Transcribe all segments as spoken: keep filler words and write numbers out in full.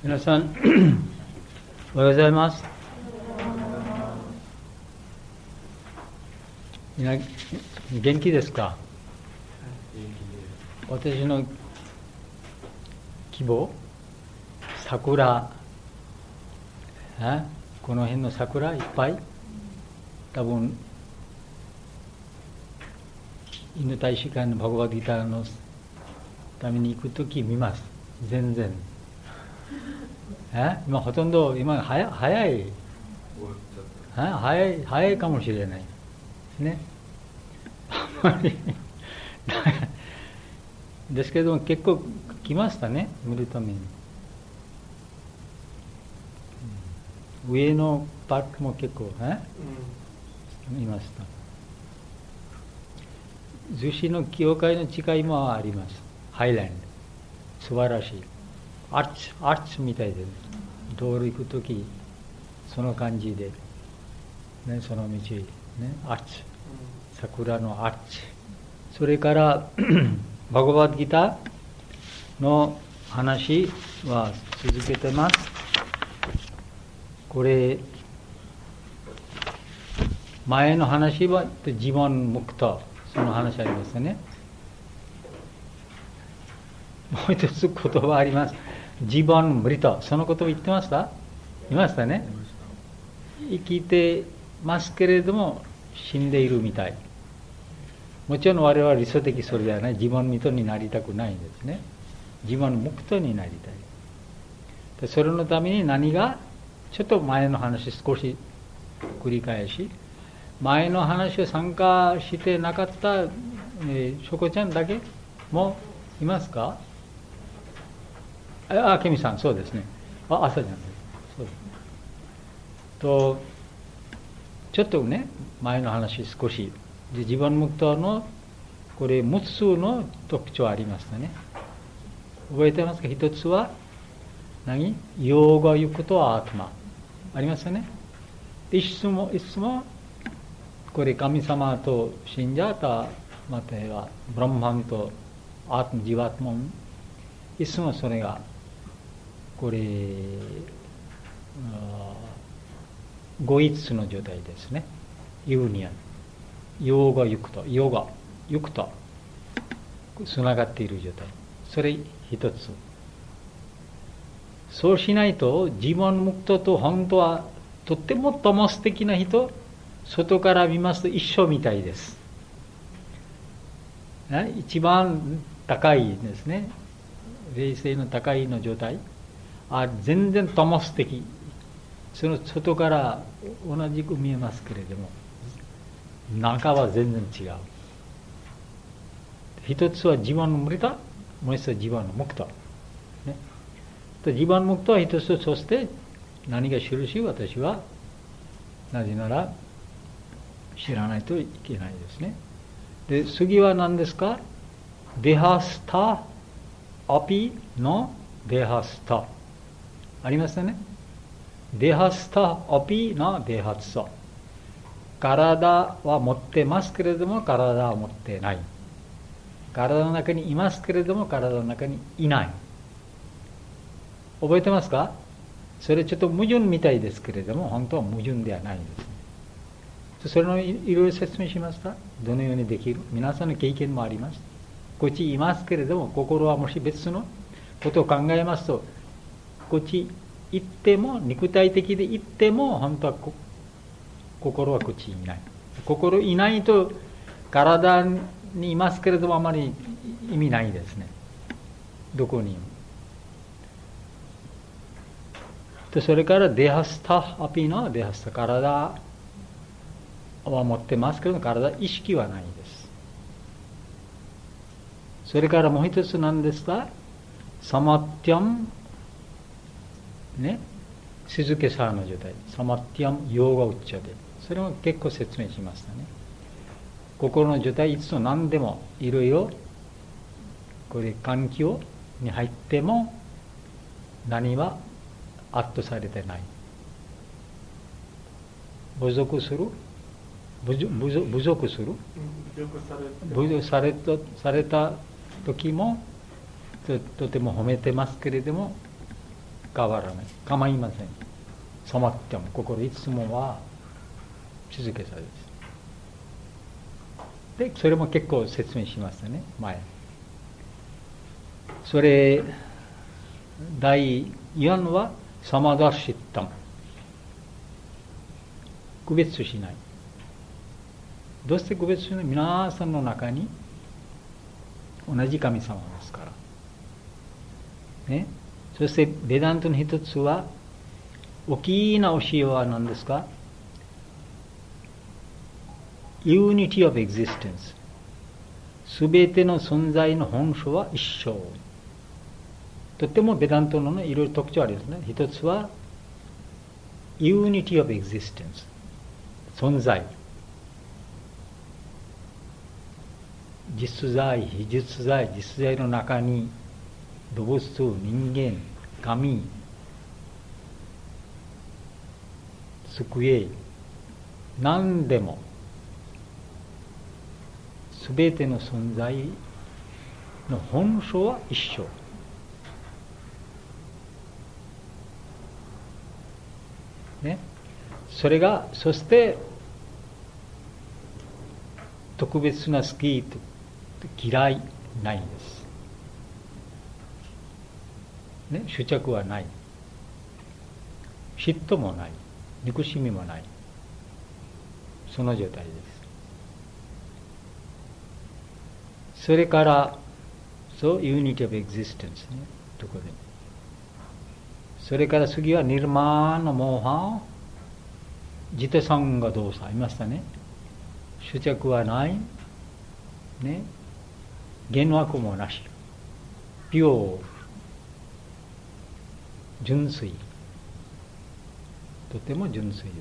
皆さんおはようございます。みんな元気ですか？私の希望、桜、この辺の桜いっぱい、多分インド大使館のバガバッドギターのために行くとき見ます。全然え今ほとんど今早早い早い早いかもしれないですね。あまりですけども結構来ましたね、見るために。上のパークも結構え、うん、いました。逗子の教会の近いもあります。ハイランド、素晴らしい。アーチ、アーチみたいで、道路行くとき、その感じで、ね、その道、ね、アーチ、桜のアーチ。それから、バガバッドギターの話は続けてます。これ、前の話は、ジボン・ムクタ、その話ありますよね。もう一つ言葉あります。ジボン・ムリタ、その言葉言ってました？いましたね。生きてますけれども死んでいるみたい。もちろん我々は理想的それではない。ジボン・ミトになりたくないんですね。ジボン・ムクトになりたい。でそれのために何が、ちょっと前の話少し繰り返し、前の話を参加してなかった、えー、ショコちゃんだけもいますか？あ、ケミさん、そうですね。あ、朝ちゃんです。そうです。と、ちょっとね、前の話少し。で、ジバンムクタの、これ、むつの特徴ありましたね。覚えてますか？一つは、何？ヨーガユクとアートマ。ありますよね。いつも、いつも、これ、神様と信者と、または、ブランマンとアートマ、ジワートマン、いつもそれが、これ、合一の状態ですね。ユーニアン。ヨーガユクト、ヨーガ、ユクト、つながっている状態。それ一つ。そうしないと、ジボン・ムクトと本当はとってもとも素敵な人、外から見ますと一緒みたいです。一番高いですね。霊性の高いの状態。あ、全然とも素敵。その外から同じく見えますけれども、中は全然違う。一つはジバンのムリタ、もう一つはジバンのムクタ。ね。ジバンのムクタは一つ、そして何が印？私はなぜなら知らないといけないですね。で、次は何ですか？デハスタアピのデハスタ。ありますよね。デハスタアピのデハスタ。体は持ってますけれども体は持ってない。体の中にいますけれども体の中にいない。覚えてますか？それちょっと矛盾みたいですけれども本当は矛盾ではないんです。それのいろいろ説明しますか？どのようにできる？皆さんの経験もあります。こっちいますけれども心はもし別のことを考えますと、こっち行っても肉体的で行っても本当はこ心はこっちにいない。心いないと体にいますけれどもあまり意味ないですね。どこにでそれからデハスタアピのデハスタ、体は持ってますけど体意識はないです。それからもう一つ何ですか？サマッティアムね、静けさの状態、サマッティアムヨーガウッチャで、それも結構説明しましたね。心の状態いつも何でもいろいろこれ環境に入っても何は圧倒されてない。侮辱する侮辱侮辱する侮辱されたされた時もと, とても褒めてますけれども変わらない。構いません。染まっても心いつもは静けさです。で、それも結構説明しましたね、前。それ、第四はサマダシッタム。区別しない。どうして区別しない？皆さんの中に同じ神様ですから。ね。そしてベダントの一つは、大きな教えは何ですか？ Unity of existence。すべての存在の本性は一緒。とてもベダントの、ね、いろいろ特徴ありますね。一つは Unity of existence。存在。実在、非実在、実在の中に動物、人間、神、机、何でもすべての存在の本性は一緒。ね、それが、そして特別な好きと嫌いないんです。ね、執着はない。嫉妬もない。憎しみもない。その状態です。それから、そう、Unity of Existence ね、ところで。それから次はニルマーナモーハー、ジテサンガドーサ、いましたね。執着はない。ね。幻惑もなし。ピュア、純粋。とても純粋です。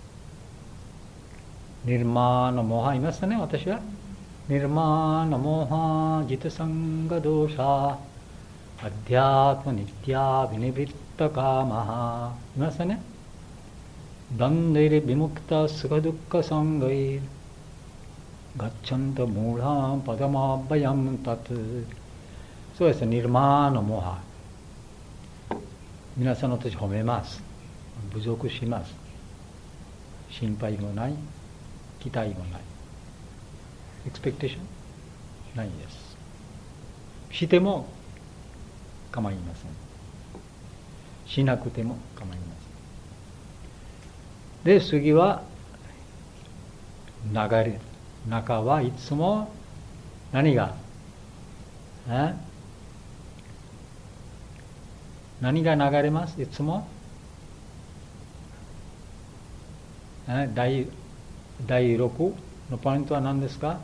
ニルマーナモーハー、いましたね、私は。ニルマーナモーハー、ジテサンガドーサ、アディアートニティアビニビッタカマハ、いましたね。ダンデイリビムクタスガドゥッカサンガイガッチャンタムーランパダマバヤムタト。そうですね、ニルマーナモーハー。皆さんの私褒めます。侮辱します。心配もない、期待もない。エクスペクテーションないです。しても構いません。しなくても構いません。で、次は流れ。中はいつも何がえ何が流れます？いつもえ第第六のポイントは何ですか？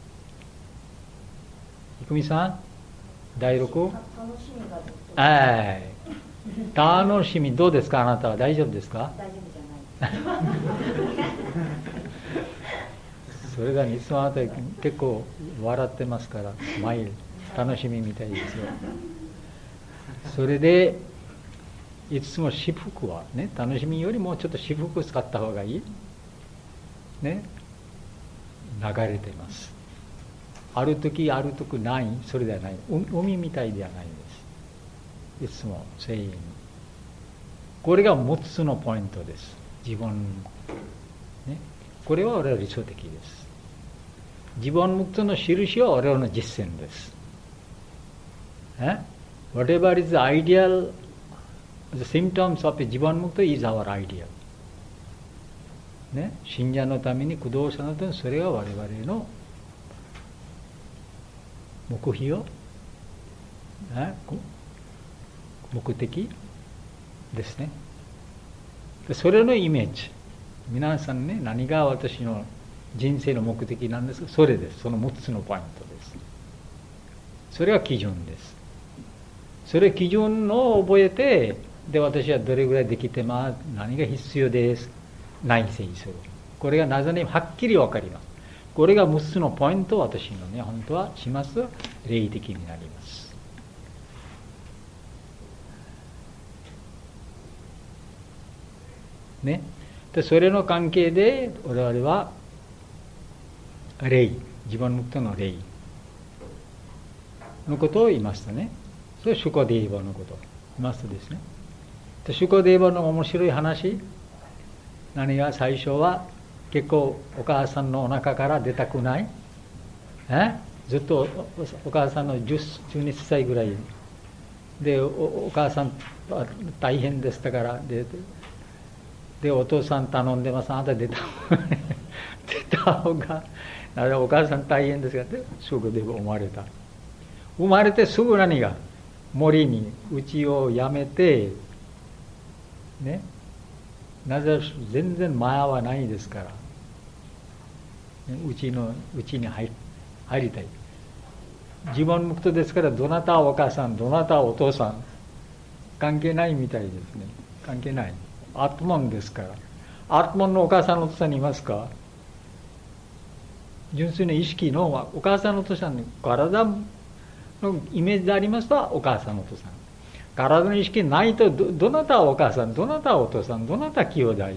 いくみさん、第六？はい。楽しみどうですか？あなたは大丈夫ですか？ 大丈夫じゃない。 それがいつもあなた結構笑ってますから、毎楽しみみたいですよ。それでいつも私服はね、楽しみよりもちょっと私服使った方がいいね、流れています。ある時ある時ない、それではない。海みたいではないです。いつも永遠に。これがむっつのポイントです。自分、ね、これは我々理想的です。自分無垢の印は我々の実践です。え Whatever is the ideal, the symptoms of a 自分無垢 is our ideal。ね、信者のために、駆動者のために、それが我々の目標、ね、目的ですね。それのイメージ。皆さんね、何が私の人生の目的なんですか？それです。そのむっつのポイントです。それが基準です。それ基準を覚えて、で、私はどれぐらいできてます、何が必要です、内省する。これがなぜにはっきりわかります。これがむっつのポイントを私のね、本当はします。霊的になります。ね。で、それの関係で、我々は、霊、自分との霊のことを言いましたね。それはシュカデーバのことを言いましたですね。 でシュカデーバの面白い話、何が最初は結構お母さんのお腹から出たくない、えずっとお母さんのじゅう、じゅうにさいぐらいで お, お母さんは大変でしたから、ででお父さん頼んでます、あなた出た出た方がお母さん大変ですが、すぐで生まれた。生まれてすぐ何が森に家を辞めてね、なぜ全然前はないですから、うちのうちに 入, 入りたい。自分ムクトですから、どなたはお母さん、どなたはお父さん、関係ないみたいですね。関係ない。アートマンですから。アートマンのお母さんのお父さんにいますか？純粋な意識のお母さんのお父さんに体のイメージでありますとお母さんのお父さん。体の意識ないと ど, どなたはお母さん、どなたはお父さん、どなたは兄弟。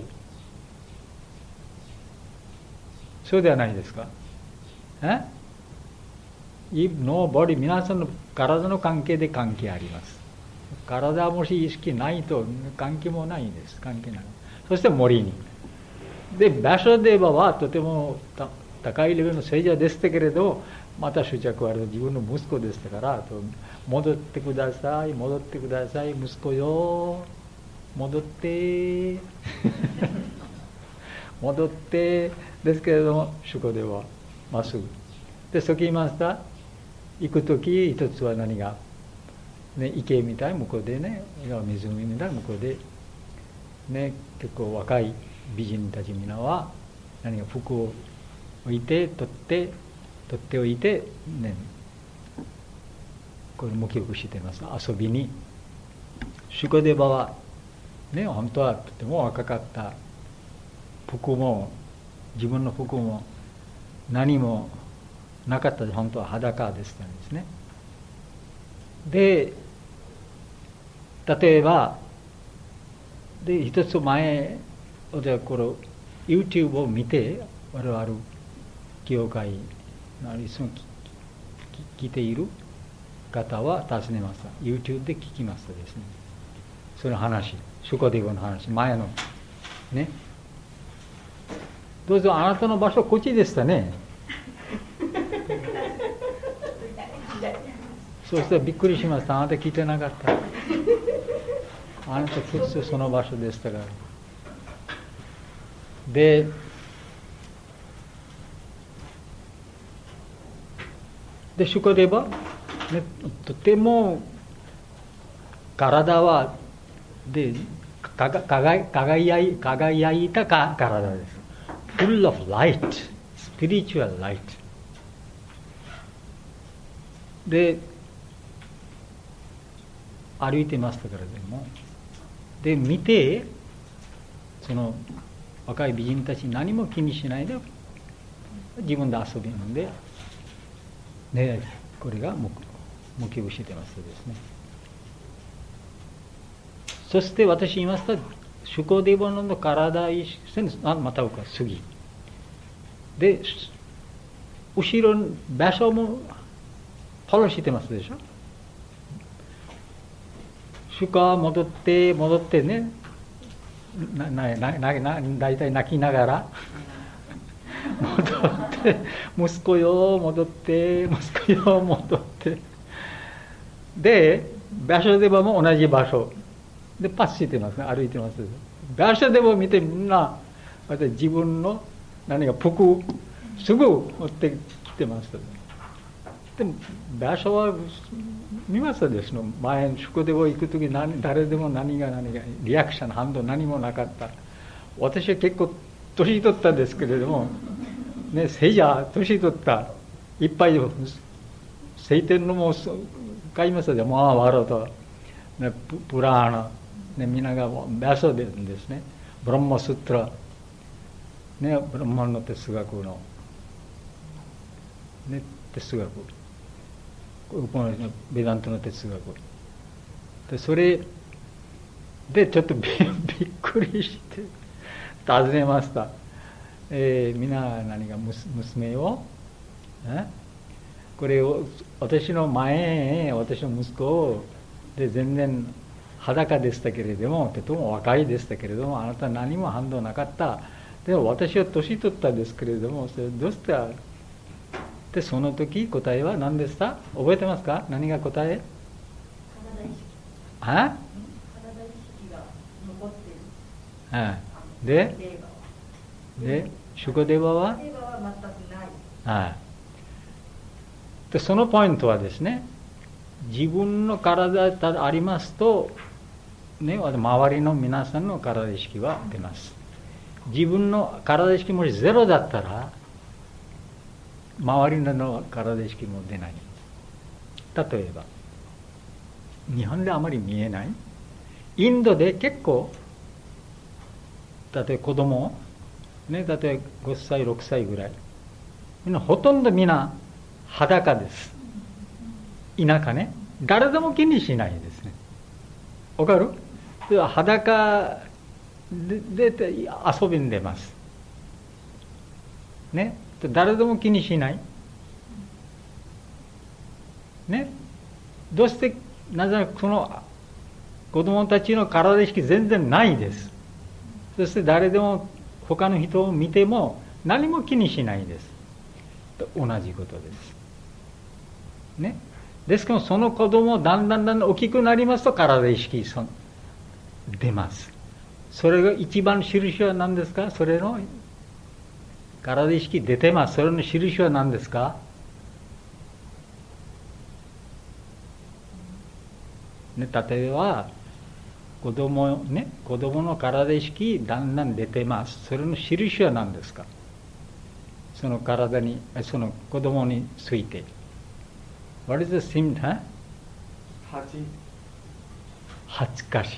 そうではないですか。えノーボディ、皆さんの体の関係で関係あります。体はもし意識ないと関係もないです。関係ない。そして森に。で、バシャデーバはとても高いレベルの聖者でしたけれど、また執着はある自分の息子でしたから、戻ってください、戻ってください、息子よ、戻って、戻って、ですけれども、主語ではまっすぐ。で、そう言いました。行くとき、一つは何が、ね、池みたい、向こうでね、湖みたい、向こうで、ね、結構若い美人たち皆は、何が服を置いて、取って、取っておいて、ね、これも記憶しています。遊びに。シュコデバは、ね、本当はとても若かった。服も、自分の服も、何もなかったで、本当は裸でしたんですね。で、例えば、で、一つ前、でこれ、YouTube を見て、我々、教会、いつも聞いている方は尋ねました。YouTube で聞きましたですね。その話、シュコディゴの話、前の。ね。どうぞ、あなたの場所、こっちでしたね。そうしたらびっくりしました。あなた聞いてなかった。あなた普通その場所でしたから。で、で、シュコデバ、ね、とても体はで輝い輝いた体です。Full of light, spiritual light。で、歩いてましたからでも、で、見て、その若い美人たち何も気にしないで、自分で遊びんで、ね、これが目標してますですね。そして私言いました、シュコディボの体意識、あ、または次。で、後ろの場所もフォローしてますでしょ。シュカは戻って、戻ってね、なななな大体泣きながら、戻って、息子よ、戻って、息子よ、戻って。で、場所でも同じ場所。で、パスしてますね、歩いてます。場所でも見てみんな、自分の何か服、すぐ持ってきてました。でも、場所は見ましたですの。前、宿でも行くとき、誰でも何が何が、リアクション、反応何もなかった。私は結構、年取ったんですけれども、ね、聖者、年取った、いっぱい、聖典のも買いましたで、マーワラと、ね、プラーナ、ね、皆が場所でですね、ブランマストラ、ね、ブランマンの哲学の、ね、哲学、ベダントの哲学。で、それでちょっと び, びっくりして、尋ねました。えー、皆何が娘を、えこれを私の前、私の息子をで全然裸でしたけれども、とても若いでしたけれども、あなたは何も反応なかった。でも私は年取ったんですけれども、それどうしたで、その時答えは何でした？覚えてますか？何が答え？ 体意識。 あ？ 体意識が残っている。 あで、で、シュカデバは？ デーバは全くない。 あで、そのポイントはですね、自分の体がありますと、ね、周りの皆さんの体意識は出ます。自分の体意識もしゼロだったら、周りの体意識も出ない。例えば、日本であまり見えない。インドで結構、例えば子供、ね、例えばごさい、ろくさいぐらい、みんなほとんどみんな裸です。田舎ね。誰でも気にしないですね。わかる？裸でで遊びに出ます。ね。誰でも気にしない。ね。どうして、なぜならこの子供たちの体意識全然ないです。そして誰でも他の人を見ても何も気にしないです。同じことです。ね。ですけどその子供だんだんだんだん大きくなりますと体意識出ます。それが一番印は何ですか？それの体意識出てます。それの印は何ですか？ね、例えば子供ね、子供の体意識だんだん出てます。それの印は何ですか？その体に、その子供について。What is the symptom? 恥ずかしい。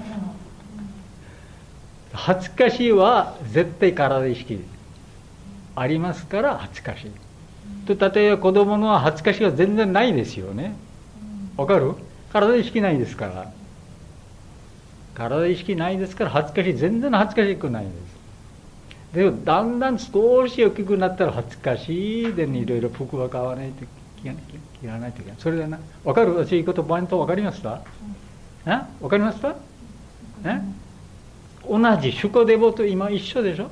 恥ずかしいは絶対体意識ありますから恥ずかしい。と例えば子供の恥ずかしいは全然ないですよね。わかる？体意識ないですから。体意識ないですから恥ずかしい。全然恥ずかしくないです。でもだんだん少し大きくなったら恥ずかしい。でいろいろ服は買わないと着らないといけない。それでな、わかる？私言うことポイントわかりました？わかりました？同じシュコデボと今一緒でしょ。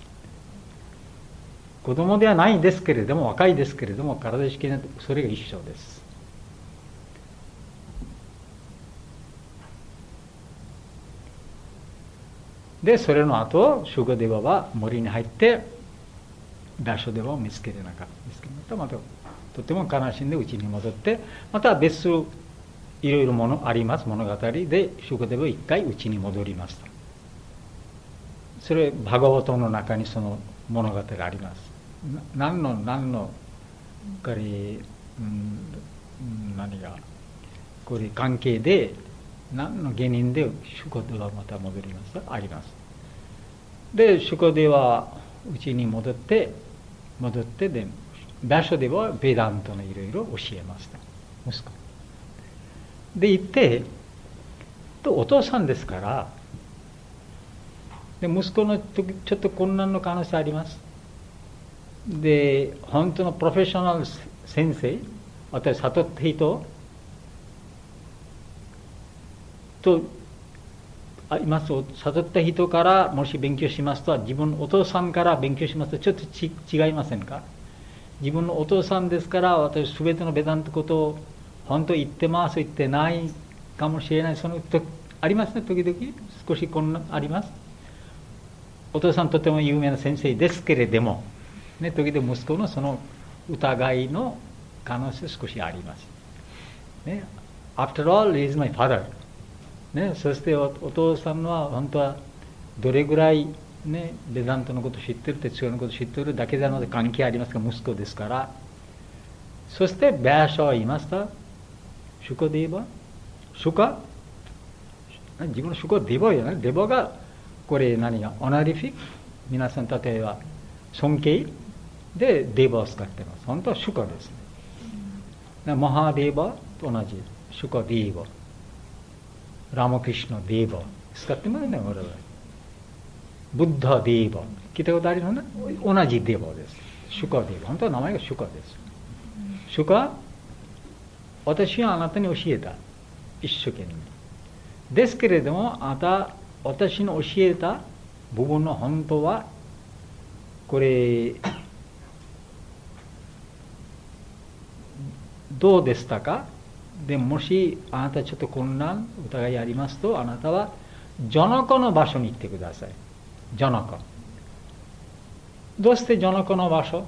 子供ではないんですけれども、若いですけれども、体意識ないとそれが一緒です。で、それの後、シュコデバは森に入って、ダショデバを見つけてなかった。見つけまた、また、とても悲しんで家に戻って、また別いろいろものあります、物語で、シュコデバは一回家に戻りました。それ、バガワトの中にその物語があります。何の、何の、これ、うん、何が、これ関係で、何の原因でシュコデはまた戻りましたあります。で、シュコデは家に戻って、戻って、で、バショデはベダントのいろいろ教えました。息子。で、行って、とお父さんですから、で息子の時ちょっと困難の可能性あります。で、本当のプロフェッショナル先生、私、悟った人とあります。悟った人からもし勉強しますと、自分のお父さんから勉強しますと、ちょっとち違いませんか？自分のお父さんですから、私、すべてのベダントことを本当言ってます、言ってないかもしれない、その時ありますね、時々、少しこんなあります。お父さんとても有名な先生ですけれども、ね、時々息子のその疑いの可能性少しあります。ね、After all, he is my father. ね、そしてお、お父さんは本当はどれぐらい、ね、ベダントのことを知ってる、哲学のことを知っているだけなので関係ありますが、息子ですから。そして、ベーシャは言いました。シュコデーバシュカ自分のシュコデーバじゃない。デバが、これ何がオナリフィック、皆さん例えば尊敬でデーバを使ってます。本当はシュカですね。マハデーバと同じシュカデーバ、ラマクリシュナデーバ使ってますね、我々。ブッダデーバ聞いたことあるのね。同じデーバです。シュカデーバ、本当は名前がシュカです。シュカ、私はあなたに教えた、一生懸命。 ですけれども、あなた私の教えた部分の本当はこれどうでしたか。でもしあなたちょっと混乱疑いありますと、あなたはジョノコの場所に行ってください。ジョノコ。どうしてジョノコの場所？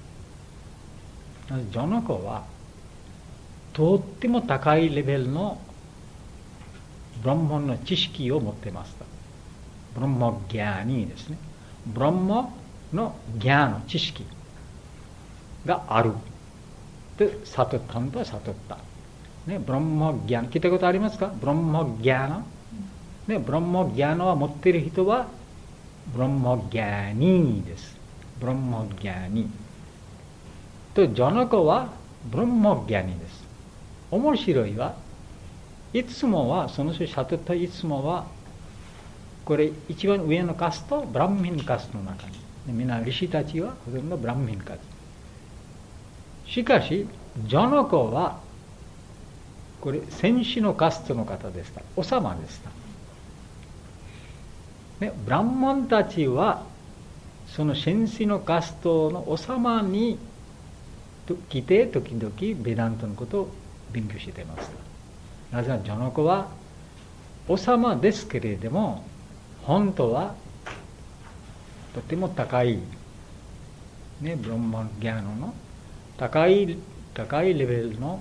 ジョノコはとっても高いレベルのブランマの知識を持ってました。ブランマギャーニーですね。ブランマのギャーの知識がある。で、悟ったんだ、悟った。ね、ブランマギャーナ、聞いたことありますか？ブランマギャーナ。ね、ブランマギャーナは持っている人は、ブランマギャーニーです。ブランマギャーニー。と、ジョノコはブランマギャーニーです。面白いは、いつもは、その人悟ったいつもは、これ一番上のカスト、ブランミンカストの中に。みんな、リシたちはほとんどブランミンカスト。しかし、ジョノコは、これ、戦士のカストの方でした。王様でした。ね、ブランモンたちは、その戦士のカストの王様に来て、時々ベダントのことを勉強していました。なぜなら、ジョノコは王様ですけれども、本当はとても高い、ね、ブランマギャーノの高い、高いレベルの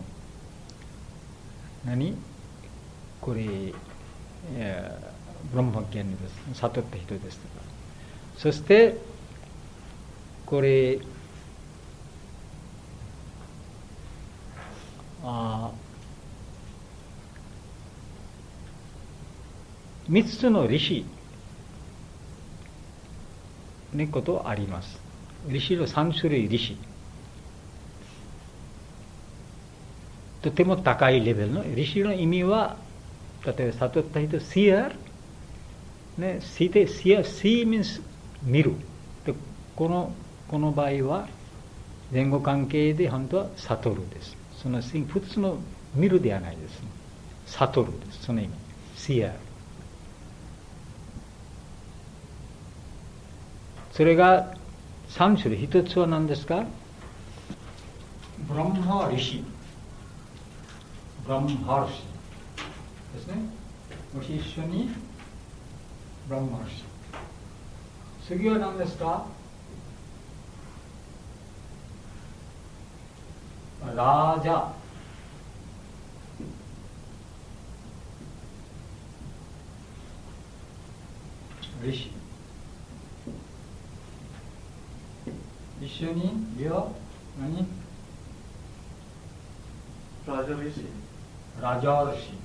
何これ、えー、ブランマギャーノです。悟った人ですとか。そして、これ、あ三つのリシのことあります。リシの三種類リシ。とても高いレベルのリシの意味は、例えば悟った人、シアー、ね、シーシア、シー means 見る。でこの、この場合は、前後関係で本当は悟るです。その普通の見るではないです、ね。悟るです。その意味。シアー。それが三種類。一つは何ですか？ブランマリシ。ブランマリシですね。もし一緒にブランマリシ。次は何ですか？ラージャ。リシ。一緒に、いや、何？ ラジャリシ。 ラジャリシ。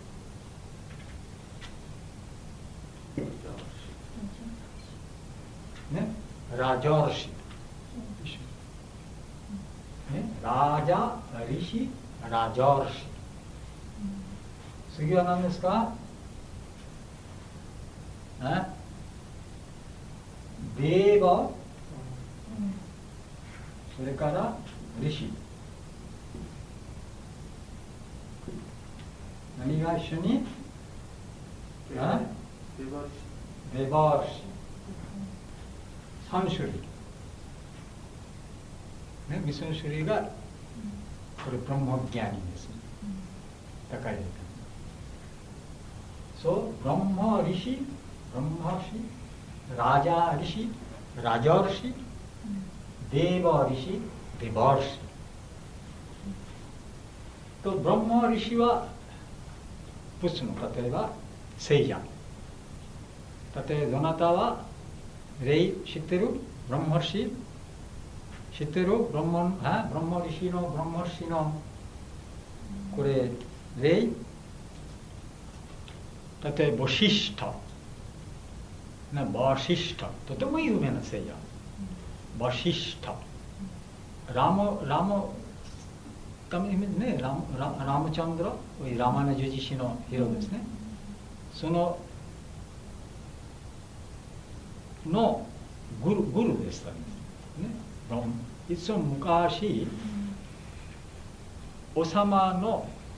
ね、ラジャリシ。ね、ラジャリシ、ラジャリシ。次は何ですか？ね、デーバ。それからリシ。何が一緒に？デバーシ。三種類。ね、三つの種類が、これブランマギャーニーです。高い。そう、ブランマリシ、ブランマリシ、ラジャリシ、ラジャリシ、デーバーリシ、デバーシ。と、ブランマリシは、仏の、例えば、聖者。例えば、どなたは、霊知ってる？ブランマリシ知ってる？ブランマ、あ？ブランマリシの、ブランマリシの、これ、霊？例えば、ボシシタ。ね、バシシタ。とても有名な聖者。バシシタ。ラモ、ラモ、ね、ラム、ララムチャンドラ、ラマナジュジシのヒロですね。その、のグル、グルでしたね。いつも昔、王様の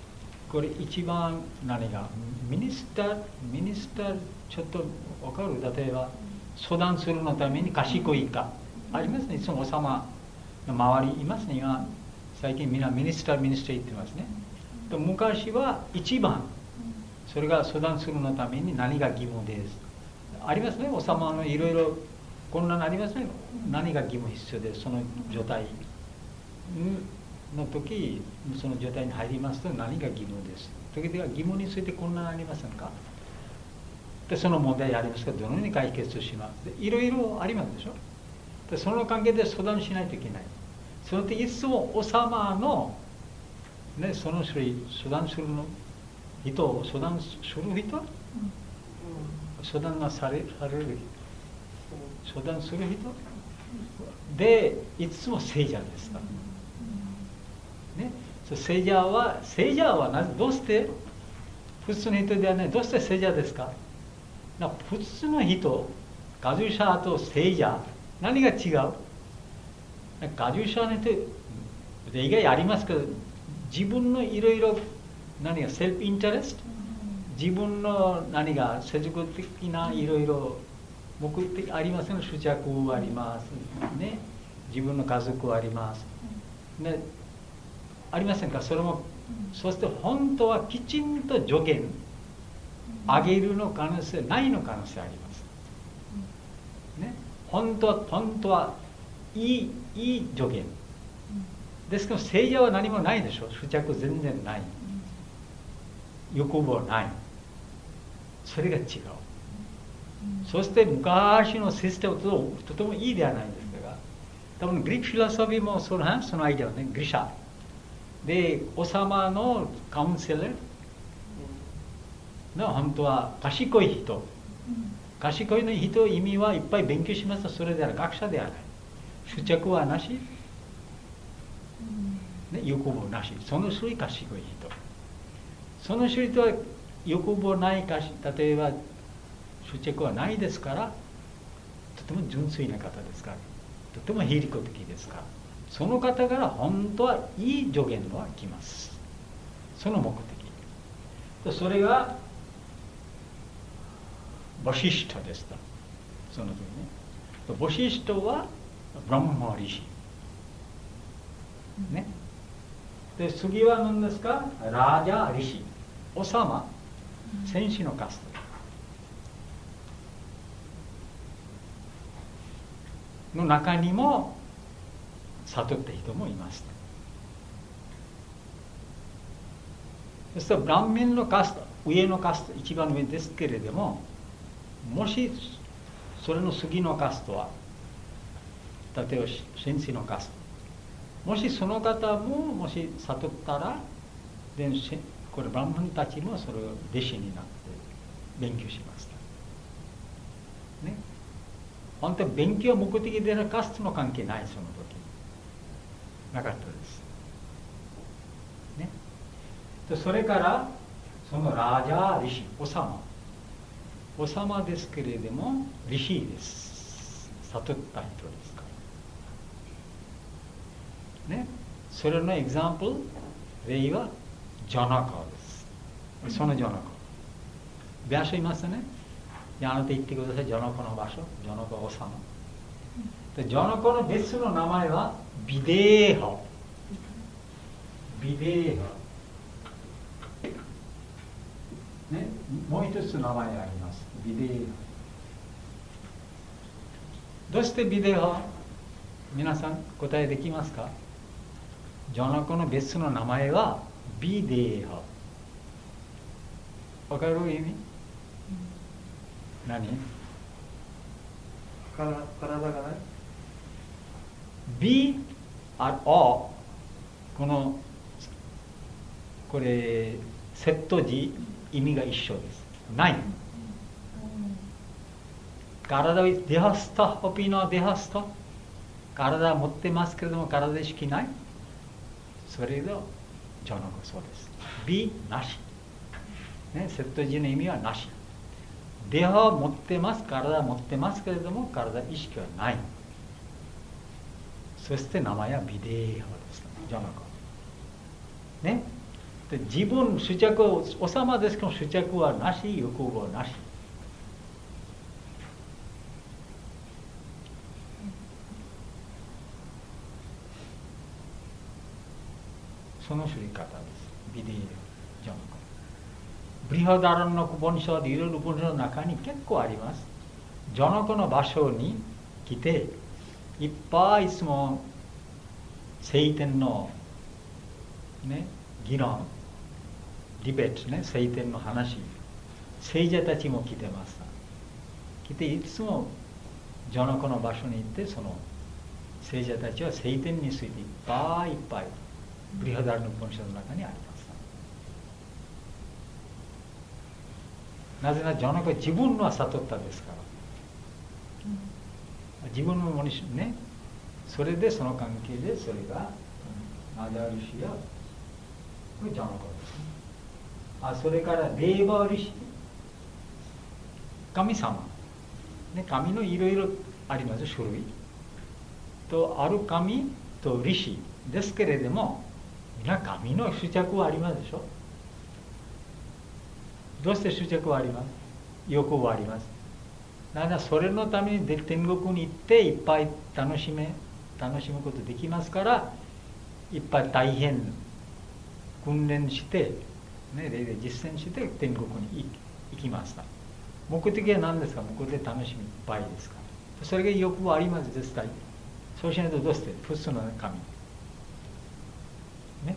これ一番何がミニスターミニスターちょっと分かる。例えば相談するのために賢いかありますね。いつも王様の周りいますね。今最近みんなミニスターミニスター言ってますね。と昔は一番それが相談するのために何が義務ですありますね。王様のいろいろこんなのありますね。何が義務必要でその状態の時その状態に入りますと何が義務です。時々義務についてこんなのありませんか。でその問題ありますからどのように解決します。いろいろありますでしょ。でその関係で相談しないといけない。その時いつも王様の、ね、その種類相談するの人を相談する人、うん、相談がされされる人相談する人でいつも聖者ですから、ね、聖者は聖者はなぜどうして普通の人ではない。どうして聖者ですか。普通の人ガジュ者と聖者何が違う。ガジュ者の人例外ありますけど自分のいろいろ何がセルフインタレスト自分の何が世俗的ないろいろ目的ありますね。執着ありますね。自分の家族ありますね。ありませんか。それもそして本当はきちんと助言上げるの可能性ないの可能性ありますね。本当は本当はいいいい助言ですけど聖者は何もないでしょ。執着全然ない欲望ない。それが違う。そして昔のシステムととてもいいではないですが多分グリークフィロソフィーもそのそのアイデアね。グリシャで王様のカウンセラーの本当は賢い人賢いの人意味はいっぱい勉強しますとそれでは学者ではない。執着はなし、ね、欲望なし。その種類賢い人その種類とは欲望ないかし例えば執着はないですからとても純粋な方ですからとても非利己的ですからその方から本当はいい助言は来ます。その目的それがボシシタでした。その時ねボシシタはブランマリシね。で次は何ですか。ラージャリシ王様戦士のカストの中にも悟った人もいました。そしてブランメンのカスト上のカスト一番上ですけれどももしそれの次のカストは例えば戦士のカストもしその方ももし悟ったらでこれブランマンたちもそれを弟子になって勉強しましたね。本当に勉強目的でのカストの関係ないその時なかったですね。でそれからそのラージャーリシ王様王様ですけれどもリシです。悟った人ですからね。それのエグザンプル例はジョナカです。そのジョナカ場所いますね。あなた行ってください。ジョナカの場所ジョナカ王様でジョナカの別の名前はビデーハビデーハね、もう一つ名前あります。ビデーハどうしてビデーハ皆さん答えできますか。ジョナカの別の名前はビデーハわかる意味、うん、何から体がないビあおこのこれセット字意味が一緒です。ない。体をデハスタオピノデハスタ体持ってますけれども体意識ない。それがジョナカそうです。ビなし、ね、セット字の意味はなし。デハを持ってます体持ってますけれども体意識はない。そして名前はビデーハです。ジョナカね。 で自分執着をおさまですけど執着はなし、欲望はなし。その知り方です。ビディジャンコ。ブリハダランのクボンシャーでいろいろ文章の中に結構あります。ジョノコの場所に来て、いっぱいいつも聖典の、ね、議論、ディベートね、聖典の話、聖者たちも来てました。来ていつもジョノコの場所に行って、その聖者たちは聖典についていっぱいいっぱいブリハダラの文章の中にあります。なぜならジョノコは自分のは悟ったですから。自分のものね、それでその関係でそれがナジャルシやこれジョノコですね。あ、それからデーバーリシ、神様、ね、神のいろいろあります種類と、ある神とリシですけれども、皆神の執着はありますでしょ。どうして執着はあります？欲はあります。だからそれのために天国に行っていっぱい楽しめ楽しむことできますから、いっぱい大変訓練して、ね、例で実践して天国に行きました。目的は何ですか？目的で楽しみいっぱいですから。それが欲はあります、絶対。そうしないとどうして普通の神。ね。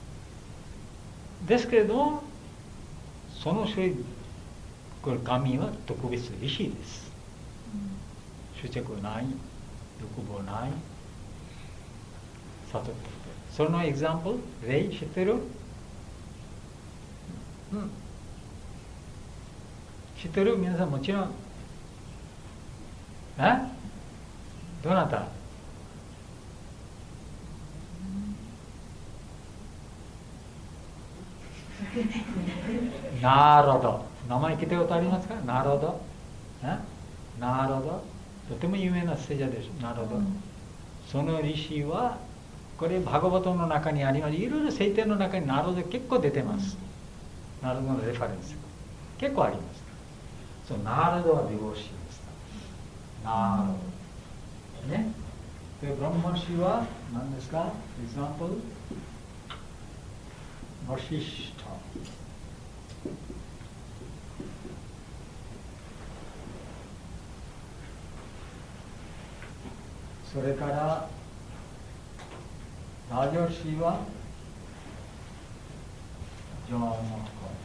ですけれども、その種類、これ神は特別リシです。執着ない、欲望ない、悟っている。そのエグザンプル、例知ってる？うん。知ってる？皆さんもちろん。え？どなた？なるほど。名前聞いたことありますか？なるほど。なるほど。とても有名な聖者です。なるほど。そのリシは、これバガバトの中にあります。いろいろ聖典の中になるほど結構出てます。なるほどのレファレンス。結構あります。そう、なるほどはデボーシーです。なるほど。ね。で、ブランマシーは何ですか？エグザンプル。マシシタ。それからラジオシーはジョン・モッコ。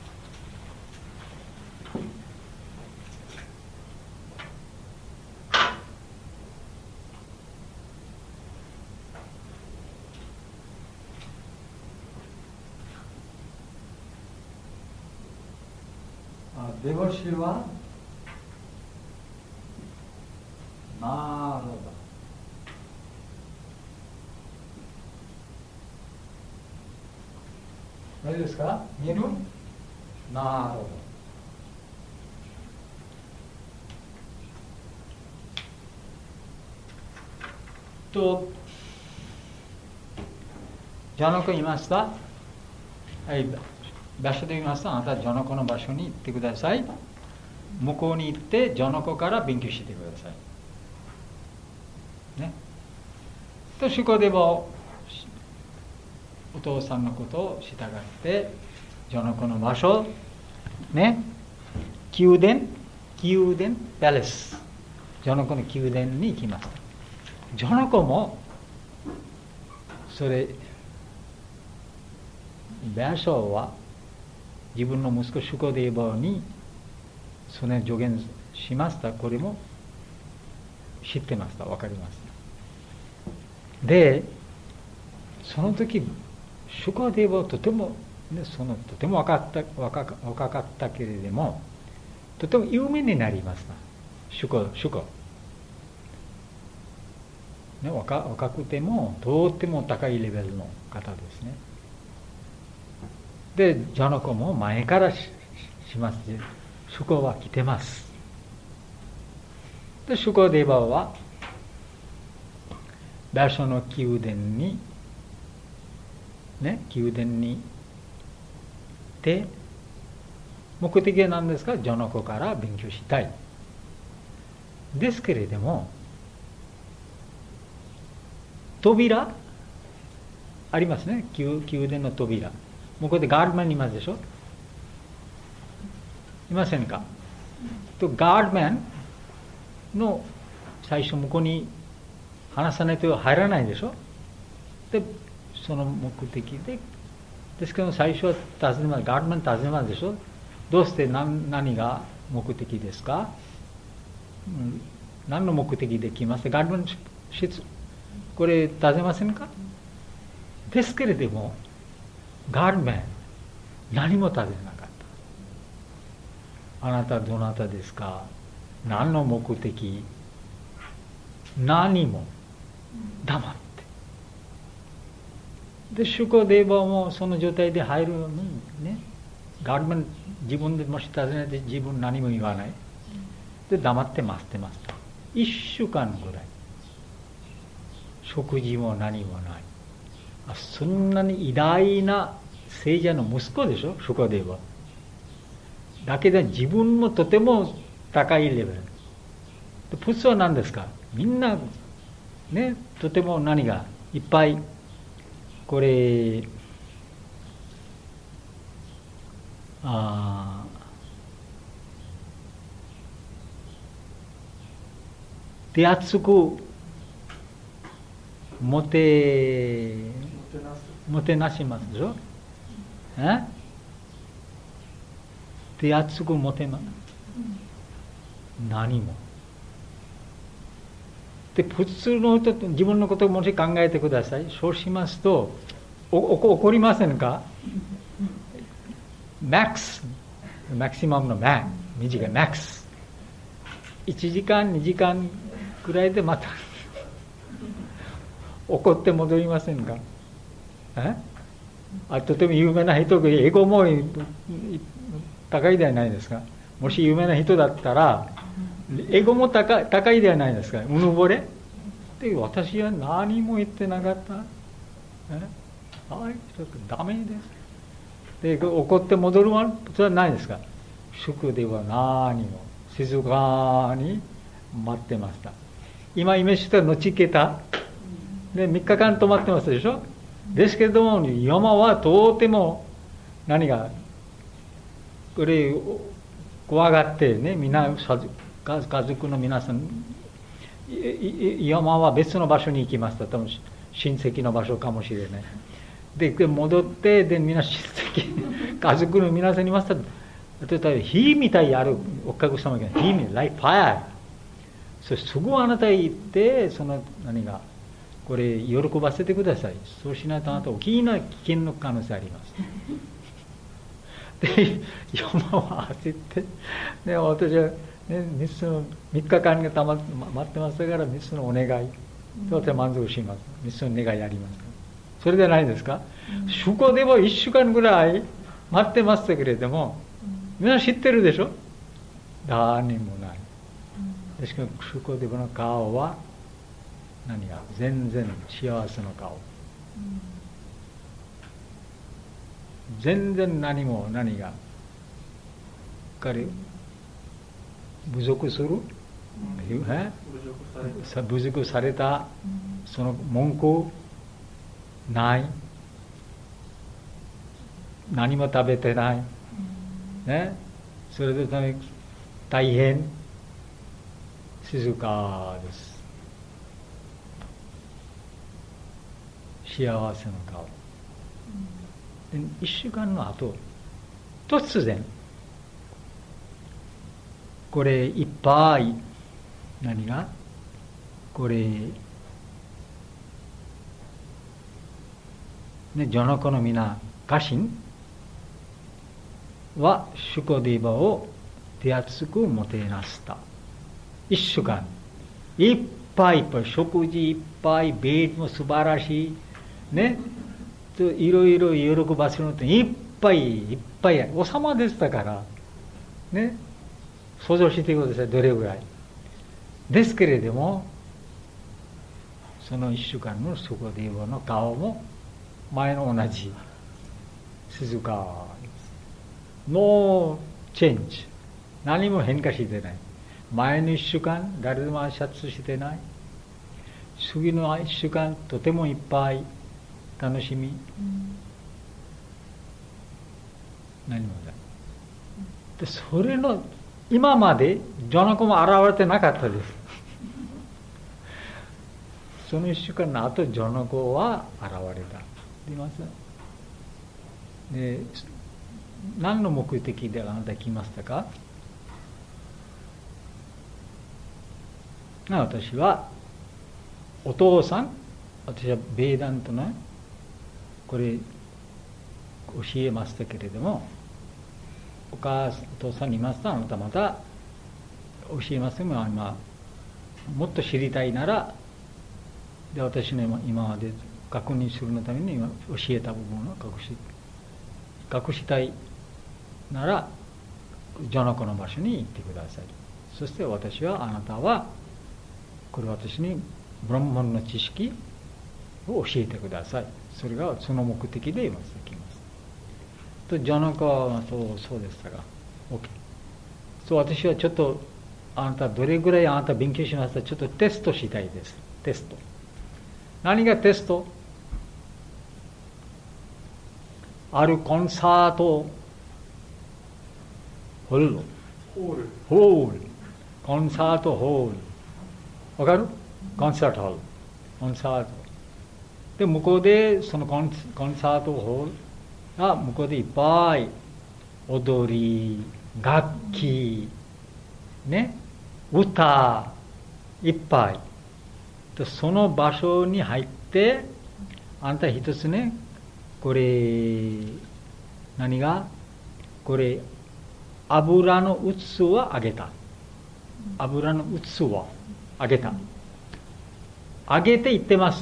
デボシーはなるほど。大丈夫ですか？見える？なるほど。と、ジャノコいました？はい、場所で言いますと、あなたジャノコの場所に行ってください。向こうに行ってジャノコから勉強してください。ね。と、そこでもお父さんのことを従ってジャノコの場所、ね、宮殿、宮殿、パレス、ジャノコの宮殿に行きました。ジャノコもそれバシャは自分の息子シュコデーバーにその助言しました。これも知ってました。わかります。で、その時シュコデーバーはとても、ね、そのとても若かった若か若かったけれどもとても有名になりました。シュコシュコ、ね、若, 若くてもとっても高いレベルの方ですね。で、ジャノコも前から し, します。シュコは来てます。で、シュコデーバーは場所の宮殿にね、宮殿にで目的は何ですか？序の子から勉強したい。ですけれども、扉ありますね。宮殿の扉。向こうでガードマンいますでしょ？いませんか？とガードマンの最初向こうに話さないと入らないでしょ？で、その目的で、ですけど最初は尋ねます。ガードマン尋ねますでしょ？どうして 何, 何が目的ですか？うん、何の目的で来ますか？ガードマンこれ尋ねませんか？ですけれども、ガードマン何も尋ねなかった。あなたどなたですか？何の目的？何も黙って。で、シュコデーバもその状態で入るのにね、ガードマン自分でもし尋ねて自分何も言わない。で、黙って待ってました。一週間ぐらい。食事も何もない。あ、そんなに偉大な聖者の息子でしょ、シュコデーバ。だけど自分もとても高いレベル。普通は何ですか？みんなね、とても何がいっぱいこれあ手厚くもてもてなしますでしょ？え？手厚くもてます。何も。で、普通の人と自分のことをもし考えてください。そうしますと、おお怒りませんか？マックス、マキシマムのマ短いマックス。いちじかん、にじかんくらいでまた怒って戻りませんか？え？あ、とても有名な人で英語も高いではないですか。もし有名な人だったら英語も 高, 高いではないですか。うぬぼれで、私は何も言ってなかった。え？はい、ちょっとダメです。で、怒って戻るはそれはないですか。宿では何も静かに待ってました。今イメージしたのちけたでみっかかん泊まってますでしょ。ですけれども山はとても何がこれ怖がってね、みんな家族の皆さん山は別の場所に行きました。多分親戚の場所かもしれない。で戻ってでみんな親戚家族の皆さんに言いました。例えば火みたいにあるお客様が火みたいライファイア。そしてすぐあなたへ行ってその何がこれ喜ばせてください。そうしないとあなた大きな危険の可能性あります。で山は焦ってで私は、ね、ミスのみっかかんがたま待ってましたからミスのお願いとても満足します。ミスの願いあります。それでないですか。宿コでもいっしゅうかんぐらい待ってましたけれども、みんな知ってるでしょ。何もない。ですから宿コデブの顔は何が全然幸せの顔。全然何も何が彼侮辱する、侮辱されたその文句ない。何も食べてない。ね、それで大変静かです。幸せの顔。で一週間の後、突然これいっぱい何がこれね、序の子の皆家臣はシュコディバを手厚くもてなした。一週間いっぱいいっぱい食事いっぱい、ベートも素晴らしいね、いろいろ喜ばせるのっていっぱいいっぱいお様でしたからね、想像してください。どれぐらいですけれども、その一週間のシュコディバの顔も前の同じ静かです。 ノーチェンジ。何も変化してない。前の一週間誰でも挨拶してない。次の一週間とてもいっぱい楽しみ、うん、何もない。でそれの今までジョナコも現れてなかったです。その一週間の後ジョナコは現れた。いますで何の目的であなた来ましたか？私はお父さん、私はベーダントのこれ教えましたけれども、お母さん、お父さんに言いますと、あなたまた教えますが、今もっと知りたいなら、で私の今まで確認するのために今教えた部分を隠し隠したいなら、ジョナコの場所に行ってください。そして私は、あなたはこれ私にブランマンの知識を教えてください。それがその目的で今先ますと、ジョナコはそうそうでしたが OK。 そう、私はちょっとあなたどれぐらいあなた勉強しました？ちょっとテストしたいです。テスト。何がテスト？あるコンサートホールホールホールコンサートホールわかる？コンサートホールコンサートで、向こうでそのコン、コンサートホールが向こうでいっぱい踊り、楽器ね、歌いっぱいで、その場所に入ってあんた一つね、これ何がこれ油の器あげた。油の器あげた。あげて言ってました。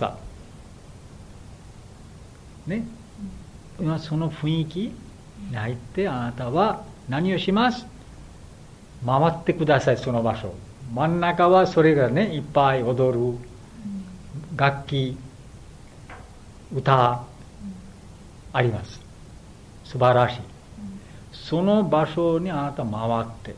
ね。今その雰囲気に入ってあなたは何をします？回ってください、その場所。真ん中はそれがね、いっぱい踊る。楽器、歌あります。素晴らしい。その場所にあなた回って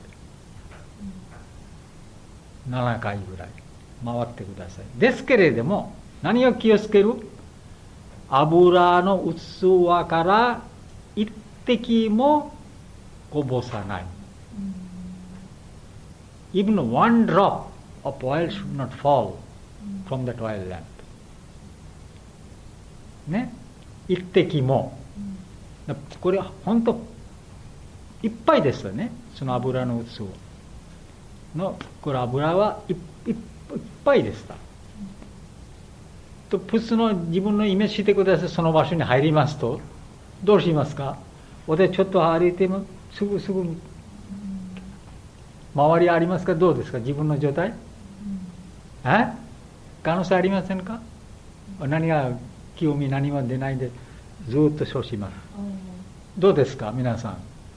ななかいぐらい回ってください。ですけれども何を気をつける？油の器から一滴もこぼさない。Even one drop of oil should not fall from that oil lamp。ね、一滴も。これ本当いっぱいですよね。その油の器のこれ油はいっいっぱいでした。と普通の自分のイメージしてください。その場所に入りますとどうしますか？私ちょっと歩いてもすぐすぐ周りありますか？どうですか？自分の状態、え可能性ありませんか？何が興味何も出ないでずっとそうします。どうですか皆さん？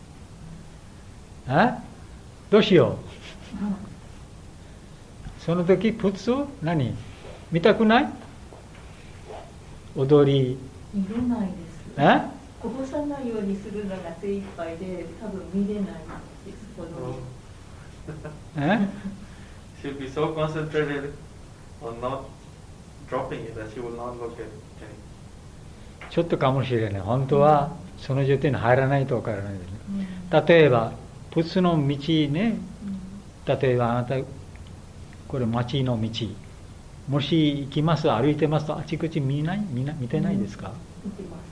えどうしよう。その時普通何見たくない？踊り見れないです。 えこぼさないようにするのが精一杯で多分見れないです。踊りえ She'll be so concentrated on not dropping it that she will not look at anything。 ちょっとかもしれない。本当はその状態に入らないとわからないですね。例えば普通の道ね、例えばあなたこれ町の道もし行きます歩いてますとあちこち見ない見な見てないですか？ 見てます。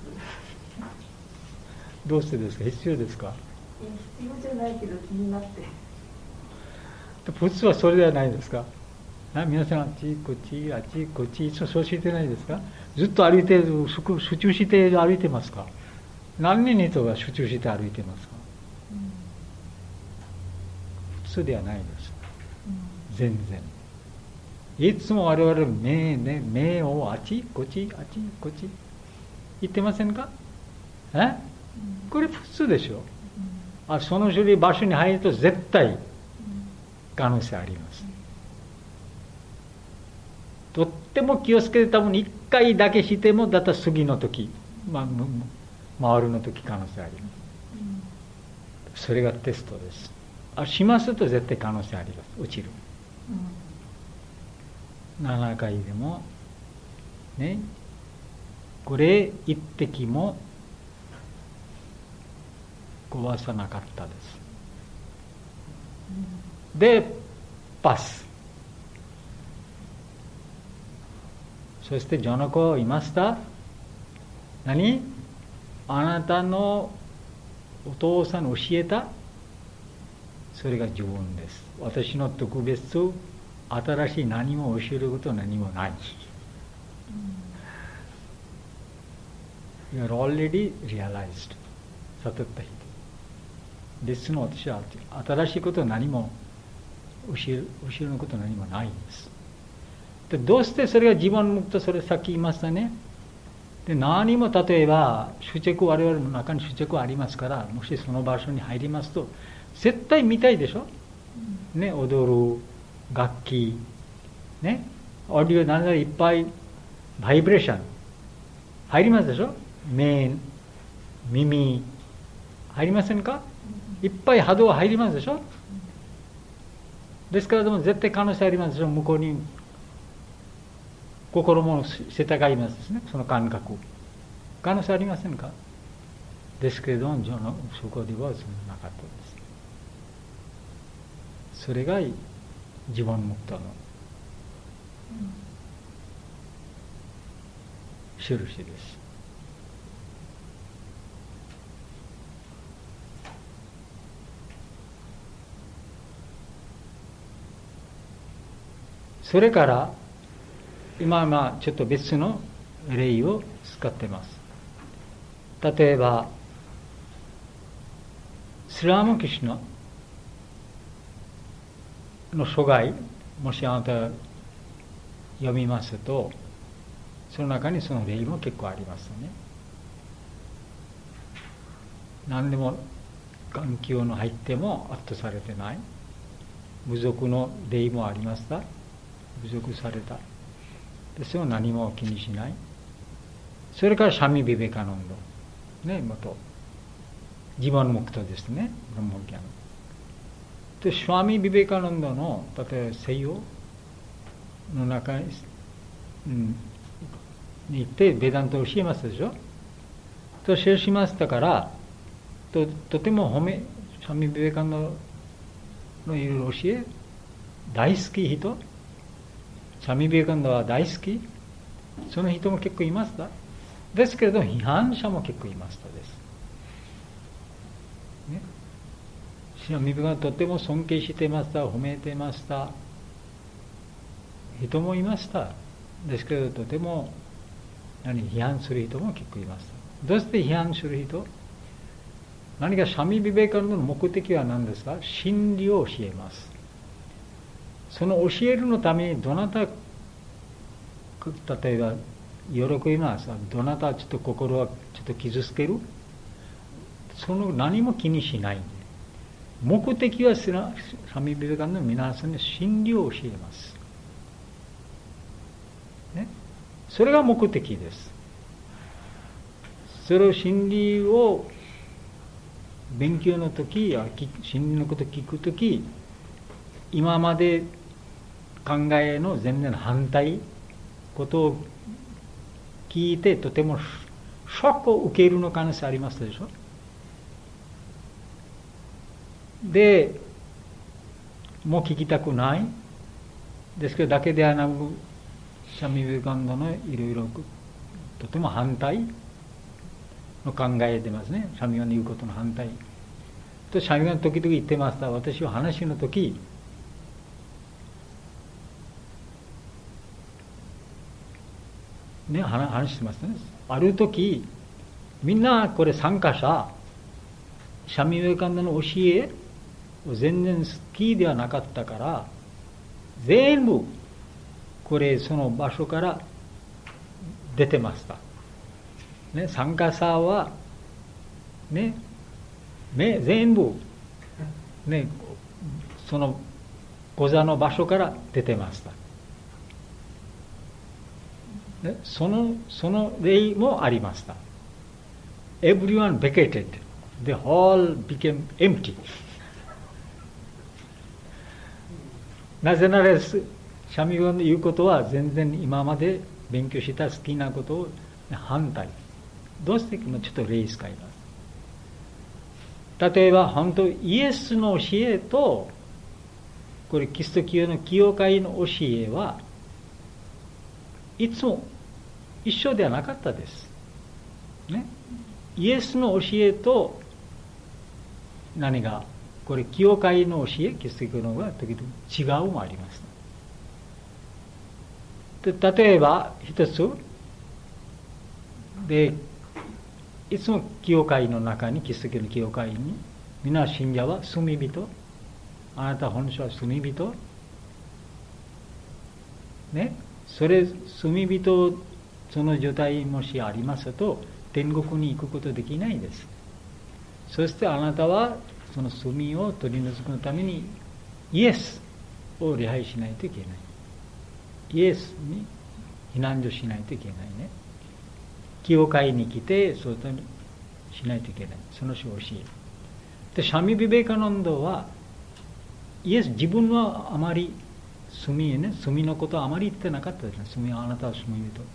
どうしてですか？必要ですか？ いや必要じゃないけど気になって。 普通はそれではないですか？あ皆さんあっちこっちあっちこっちいつもそうしてないですか？ずっと歩いて集中して歩いてますか？何人とか集中して歩いてますか？うん、普通ではないです、うん、全然いつも我々目、ね、目をあっちこっちあっちこっち言ってませんか？え、うん、これ普通でしょ、うん、あその種類場所に入ると絶対可能性あります。とっても気をつけて多分一回だけしてもだったら次の時、まあ、回るの時可能性あります。 それがテストです。あ、しますと絶対可能性あります。落ちる。ななかいでもね、これ一滴も壊さなかったです。でパス。そしてジョノコいました。何？あなたのお父さん教えた？それが自分です。私の特別新しい何も教えることは何もない。You are already realized. 悟った人ですの私は新しいことは何も教える、教えることは何もないんです。でどうしてそれが自分向くと、それさっき言いましたね。で何も例えば執着、我々の中に執着はありますから、もしその場所に入りますと絶対見たいでしょ、ね、踊る楽器ね、オーディオなんだいっぱいバイブレーション入りますでしょ、目、耳入りませんか、いっぱい波動入りますでしょ。ですからでも絶対可能性ありますでしょ、向こうに心もせたがいますですね、その感覚可能性ありませんか。ですけれどもそこではそんなかったです。それが自分ムクタの印です。それから今はまあちょっと別の例を使ってます。例えばスラーマ・クリシュナの生涯、もしあなた読みますと、その中にその例も結構ありますよね。何でも環境の入っても圧倒されてない部族の例もありました。部族された。それを何も気にしない。それからシャミ・ビベカノンドね、元ジバンムクタですね、ブランマギャンで、シャミ・ビベカノンドの例えば西洋の中に、うん、に行ってベダントを教えますでしょ。と教えましたから、ととても褒め、シャミ・ビベカノンドのいる教え大好き人、シャミ・ビベカノンドは大好き、その人も結構いました。ですけれど批判者も結構いましたです、ね、シャミ・ビベカノンドとても尊敬していました、褒めていました人もいました。ですけれどとても何批判する人も結構いました。どうして批判する人、何かシャミ・ビベカノンドの目的は何ですか。真理を教えます。その教えるのためにどなた、例えば喜びます、どなたちょっと心はちょっと傷つける、その何も気にしない。目的はシャミ・ビベカノンドの皆さんに真理を教えます、ね、それが目的です。それを真理を勉強の時や真理のことを聞く時、今まで考えの全然反対ことを聞いてとてもショックを受けるの可能性ありますでしょ。でもう聞きたくないですけどだけではなく、シャミ・ビベカノンドのいろいろとても反対の考えてますね。シャミが言うことの反対と、シャミが時々言ってました。私は話の時ね、話してましたね。ある時みんなこれ参加者、シャミ・ビベカノンドの教えを全然好きではなかったから、全部これその場所から出てました、ね、参加者はね、ね全部ねその講座の場所から出てました。ね、そのその例もありました。Everyone vacated the hall became empty. なぜならシャミゴの言うことは全然今まで勉強した好きなことを反対。どうしてちょっと例使います。例えば本当イエスの教えとこれキリスト教の教会の教えはいつも一緒ではなかったです。ね、イエスの教えと何がこれ教会の教え、キリスト教のが時々違うもあります。で例えば一つでいつも教会の中にキリスト教の教会に皆信者は罪人、あなた本書は罪人ね、それ罪人その状態もしありますと天国に行くことできないです。そしてあなたはその罪を取り除くためにイエスを礼拝しないといけない。イエスに避難所しないといけないね。教会に来てそうしないといけない。その教え。で、シャミ・ビベカナンドはイエス自分はあまり罪ね、罪のことはあまり言ってなかったですね。罪はあなたは罪人。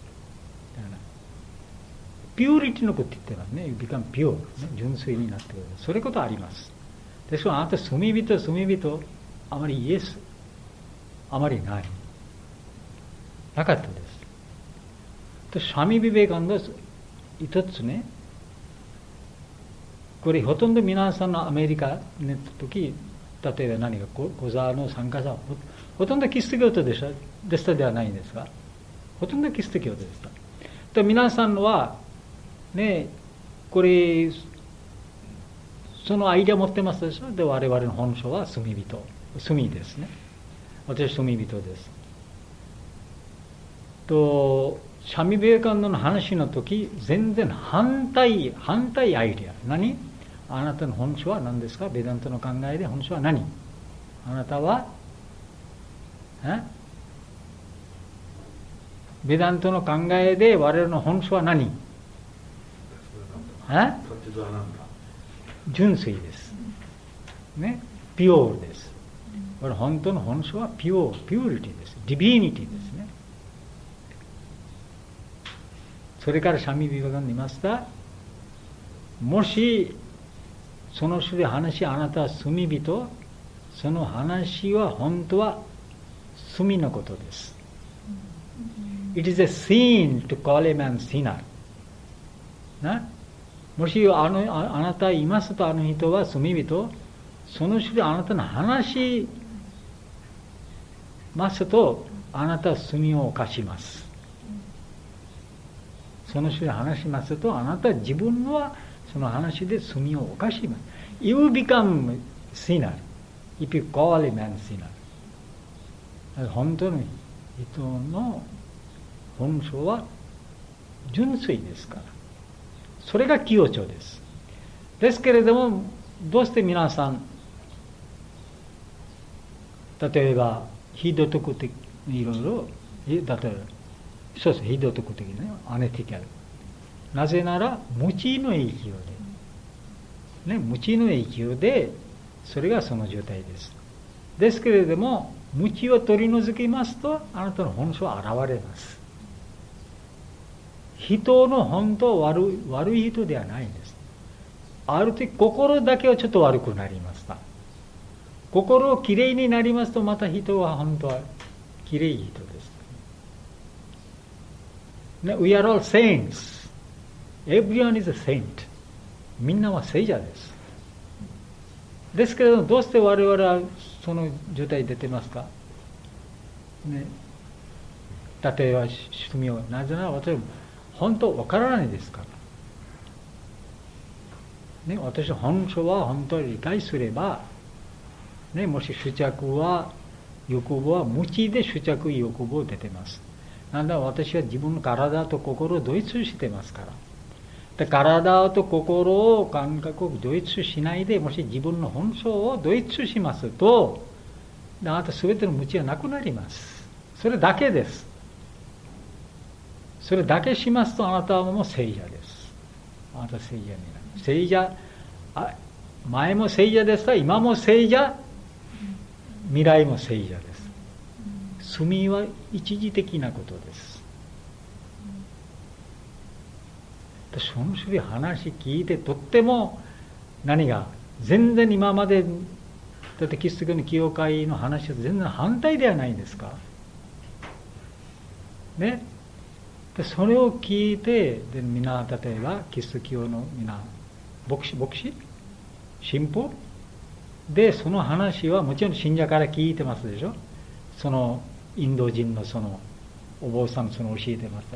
ピューリティのこと言ってますね。become pure、ね、純粋になってくる。それことあります。ですからあなた罪人、罪人、あまりイエス、あまりない。なかったです。とシャミ・ビベカナンド一つね、これほとんど皆さんのアメリカの時、例えば何か講座の参加者はほとんどキリスト教徒でしたでしたではないんですが、ほとんどキリスト教徒でした。と皆さんはね、これそのアイデアを持ってますでしょ。で我々の本書は罪人、罪ですね。私罪人です。とシャミ・ビベカナンドの話の時、全然反対反対アイデア。何？あなたの本書は何ですか？ベダントの考えで本書は何？あなたはえベダントの考えで我々の本書は何？え純粋です。ね、ピュアです。これ本当の本書はピュア、ピューリティです。ディビニティですね。それからシャミ・ビベカナンドに言いました。もしその種で話、あなたは罪人、その話は本当は罪のことです。It is a sin to call a man sinner. なもしあの あ, あなたいますとあの人は罪人、その種であなたの話しますとあなたは罪を犯します。その種で話しますとあなたは自分はその話で罪を犯します。You become sinner if you call a man sinner. 本当の人の本性は純粋ですから。それが清聴です。ですけれども、どうして皆さん、例えば、非道徳的にいろいろ、例えば、そうです、非道徳的ね、アネティカル。なぜなら、無知の影響で、ね、無知の影響で、それがその状態です。ですけれども、無知を取り除きますと、あなたの本性は現れます。人の本当は 悪, 悪い人ではないんです。ある時心だけはちょっと悪くなりました。心をきれいになりますとまた人は本当はきれい人です、ね。We are all saints. Everyone is a saint. みんなは聖者です。ですけれどもどうして我々はその状態に出てますか、ね、例えば罪をなぜなら私は本当わからないですから、ね、私の本性は本当に理解すれば、ね、もし執着は欲望は無知で執着欲望出てます。なんだ私は自分の体と心を同一してますから。で体と心を感覚を同一しないで、もし自分の本性を同一しますと、あなた全ての無知はなくなります。それだけです。それだけしますとあなたはもう聖者です。あなた聖者になる。聖者あ前も聖者ですが、今も聖者、未来も聖者です。罪は一時的なことです。その種類話聞いて、とっても何が全然今までだってキリスト教の教会の話と全然反対ではないんですかね。でそれを聞いて、で皆例えばキリスト教の皆牧師牧師神父で、その話はもちろん信者から聞いてますでしょ。そのインド人のそのお坊さんその教えてました。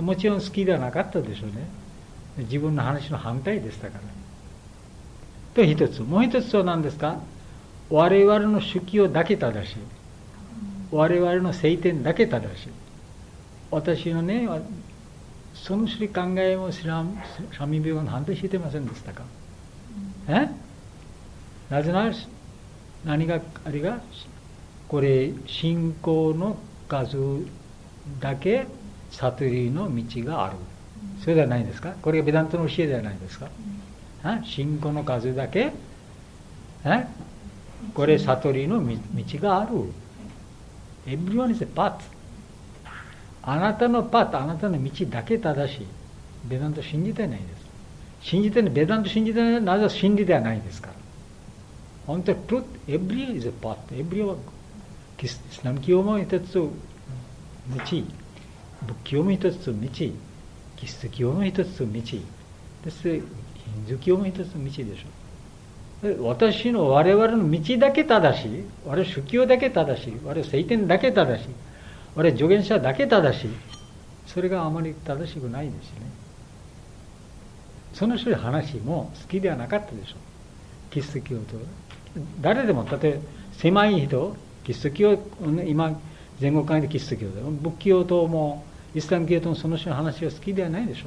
もちろん好きではなかったでしょうね。自分の話の反対でしたから。と一つ、もう一つは何ですか。我々の主教だけ正しい。我々の聖典だけ正しい。私のね、その種類考えもスラムサミ病の反対してませんでしたか。えなぜなら何があれがこれ信仰の数だけ悟りの道がある。それではないですか。これがベダントの教えではないですか。信仰の数だけえこれ悟りの道がある。Everyone is a path。あなたのパート、あなたの道だけ正しい。ベダント信じてないです。信じてない、ベダント信じてないのはなぜ真理ではないですから。本当に truth, every is a path。every はイスラム教も一つ道、仏教も一つ道、キリスト教も一つ道、です。ヒンズー教も一つ道でしょ。私の我々の道だけ正しい、我々宗教だけ正しい、我々聖典だけ正しい、我々助言者だけ正しい、それがあまり正しくないですね。その種類話も好きではなかったでしょう。キリスト教と誰でも、例えば狭い人、キリスト教、今前後関係でキリスト教で、仏教ともイスラム教ともその種の話は好きではないでしょ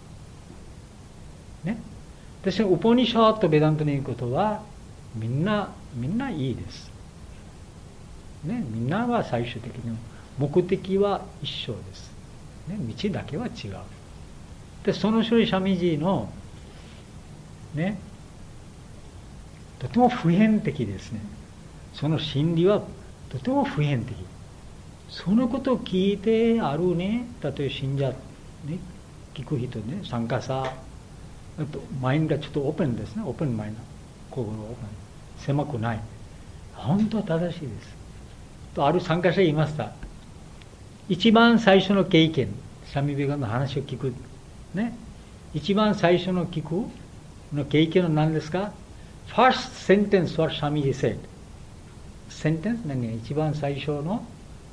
う。ね。私はウポニシャーとベダントの言うことはみんなみんないいです。ね、みんなは最終的に目的は一緒です。ね、道だけは違う。でその種類シャミジーのね、とても普遍的ですね。その真理はとても普遍的。そのことを聞いてあるね、例えば信者、ね、聞く人ね、参加者、あとマインドがちょっとオープンですね、オープンマインド、心がオープン、狭くない。本当は正しいです。とある参加者言いました。一番最初の経験、サミビガの話を聞く、ね、一番最初の聞くの経験は何ですか？ First sentence what Swamiji said。sentence 何が一番最初の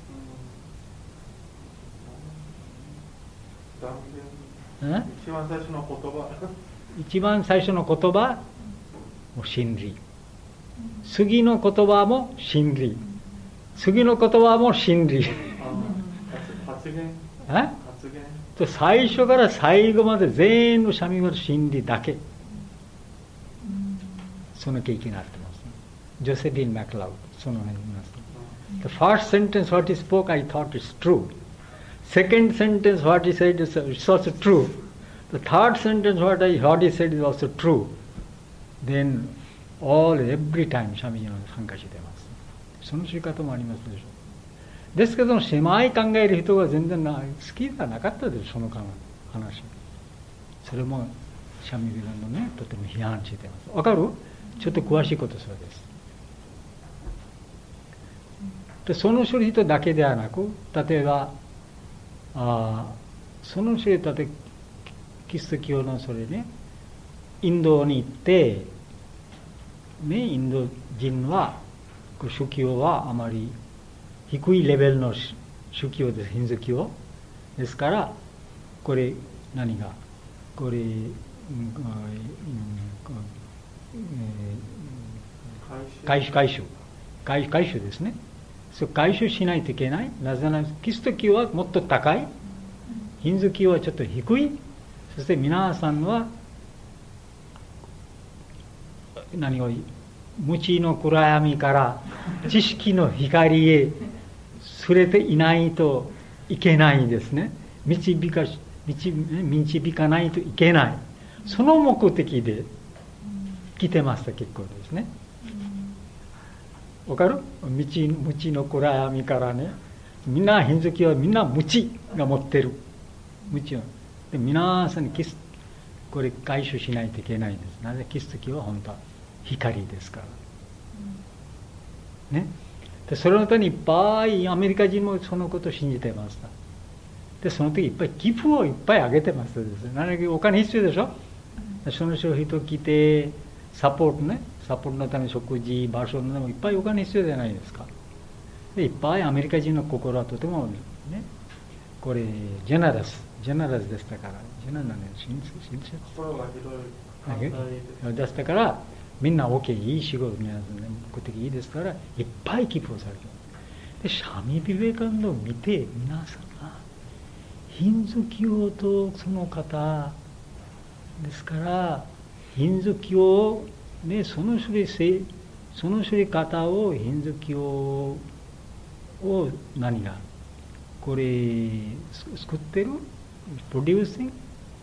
一番最初の言葉一番最初の言葉も真理。次の言葉も真理。次の言葉も真理。 発言え発言と最初から最後まで全部シャミゴの真理だけ。その経験があってます。ジョセフィン・マクラウド、そのように言います。The first sentence what he spoke, I thought is true. Second sentence what he said is also true. The third sentence what I heard he said is also true. Then all every time シャミジの参加しています。その知り方もありますでしょう。ですけど狭い考える人が全然な好きではなかったです、その話。それもシャミジのね、とても批判しています。わかる？ちょっと詳しいことそうです。でその種類人だけではなく、例えばあその種類例えばキリスト教のそれね、インドに行ってね、インド人は宗教はあまり低いレベルの宗教です、ヒンズー教ですから、これ何がこれ、うん、回収回収回収回収ですね。そう回収しないといけない。なぜならキリスト教はもっと高い、ヒンズー教はちょっと低い。そして皆さんは何を無知の暗闇から知識の光へ触れていないといけないですね。導か導、導かないといけない。その目的で来てました結構ですね。わかる？道道の暗闇からね、みんなヒンズー教はみんな無知が持ってる。無知を。で皆さんにキスこれ回収しないといけないんです。なぜキリスト教は本当は光ですから。ね。でそれのためにいっぱいアメリカ人もそのことを信じてました。でその時いっぱい寄付をいっぱいあげてましたですね。何かお金必要でしょ。その人人来てサポートね、サポートのために食事、場所のためいっぱいお金必要じゃないですか。でいっぱいアメリカ人の心はとてもね、これジェナラス、ジェナラスでしたから、ジェナラスね、親切、 心が広い。 でしたから、みんな OK、いい仕事、皆さんね、目的いいですから、いっぱい寄付をされてで、シャミ・ビベカンドを見て、皆さんが、ヒンズー教とその方ですから、ヒンズー教、ね、その処理せ、その処理方をヒンズー教を何が、これ、作ってるプロデューシング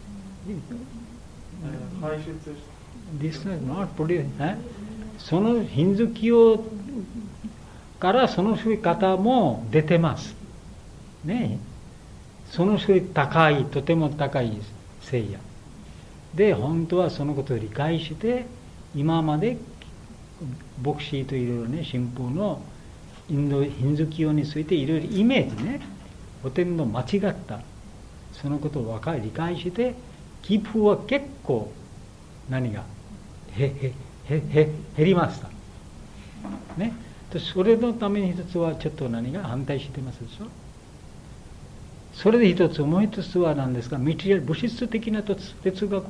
排出 This is not produced、eh? そのヒンズー教からその処理方も出てます。ね。その処理高い、とても高い聖夜。で、本当はそのことを理解して、今まで牧師といろいろね、神父のインドヒンズー教についていろいろイメージね、ほとんど間違った。そのことを分かり理解して、寄付は結構何がへへへへ減りました。ね。それのために一つはちょっと何が反対してますでしょ。それで一つ、もう一つは何ですか、メテリアル、物質的な哲学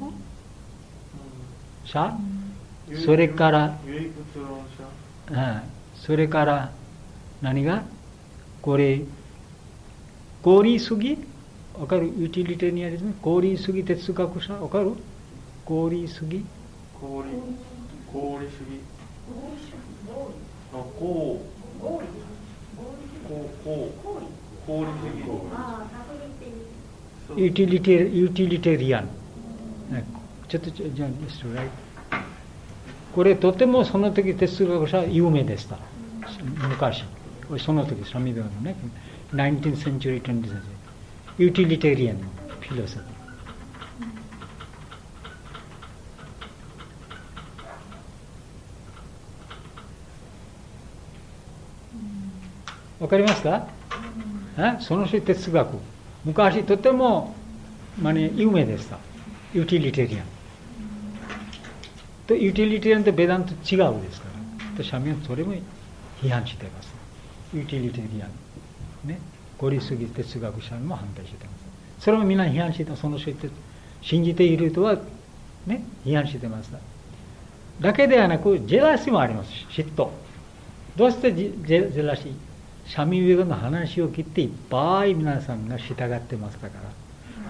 者、それから、うん、それから何がこれ、合理主義わかる？ユーティリテリアリズム、合理主義哲学者わかる？合理主義合理合理主義の合合理合理主義ユーティリテユーティリテリアンちょっとじゃあこれとてもその時哲学者有名でした。昔その時サミベガのね ナインティーン century トゥエンティー century ユーティリテリアンのフィロソフィーわかりますか？えその人哲学昔とても、まあね、有名でした。ユーティリテリアンとユーティリテリアンとベダンと違うですから。シャミはそれも批判しています。ユーティリテリアンね、合理主義哲学者も反対しています。それもみんな批判して、その人信じている人はね批判しています。だけではなくジェラシーもあります。嫉妬。どうしてジェ、ジェラシー？シャミウェガの話を聞いていっぱい皆さんが従ってましたから、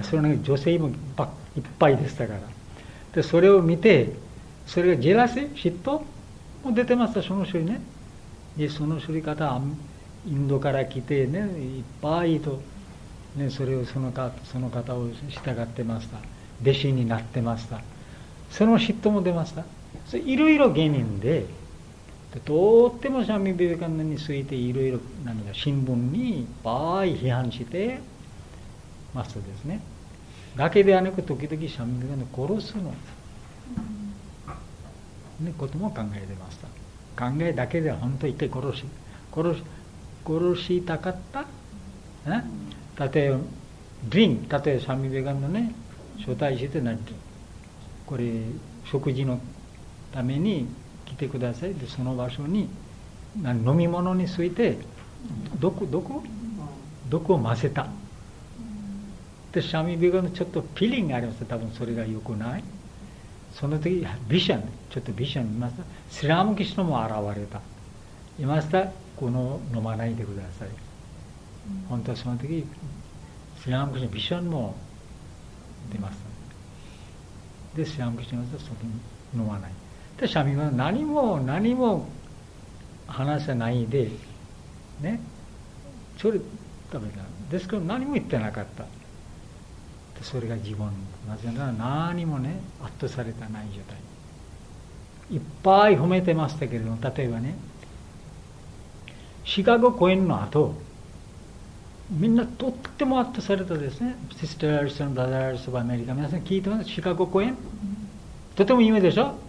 それは女性もいっぱいでしたから、でそれを見て、それがジェラシー、嫉妬も出てました、その人にね。でその処理方、インドから来てね、いっぱいと、ね、それをそのかその方を従ってました。弟子になってました。その嫉妬も出ました。いろいろ原因で。とってもシャミ・ビベカンダについていろいろ何か新聞にいっぱい批判してますですね。だけではなく時々シャミ・ビベカンダを殺すの、ね、ことも考えてました。考えだけでは本当に一回殺し殺し殺したかった、ね、例えばドリンク、例えばシャミ・ビベカンダね招待して何てこれ食事のために来てください。でその場所に飲み物について毒毒毒を混ぜた。でシャミビガのちょっとピリングがあります。多分それが良くない。その時ビシャンちょっとビシャン見ました。スラムキシノも現れた。いました。この飲まないでください。本当はその時スラムキシノビシャンも出ました。でスラムキシノはそこに飲まない。でシャミは何も何も話さないでね、それダメだ。ですから何も言ってなかった。それが自分、なぜなら何もね圧倒されたない状態。 いっぱい褒めてましたけれども、例えばね、シカゴ公演の後、みんなとっても圧倒されたですね、シスターズ、ブラザーズ、オブアメリカ、皆さん聞いてます？シカゴ公演、とても有名でしょ。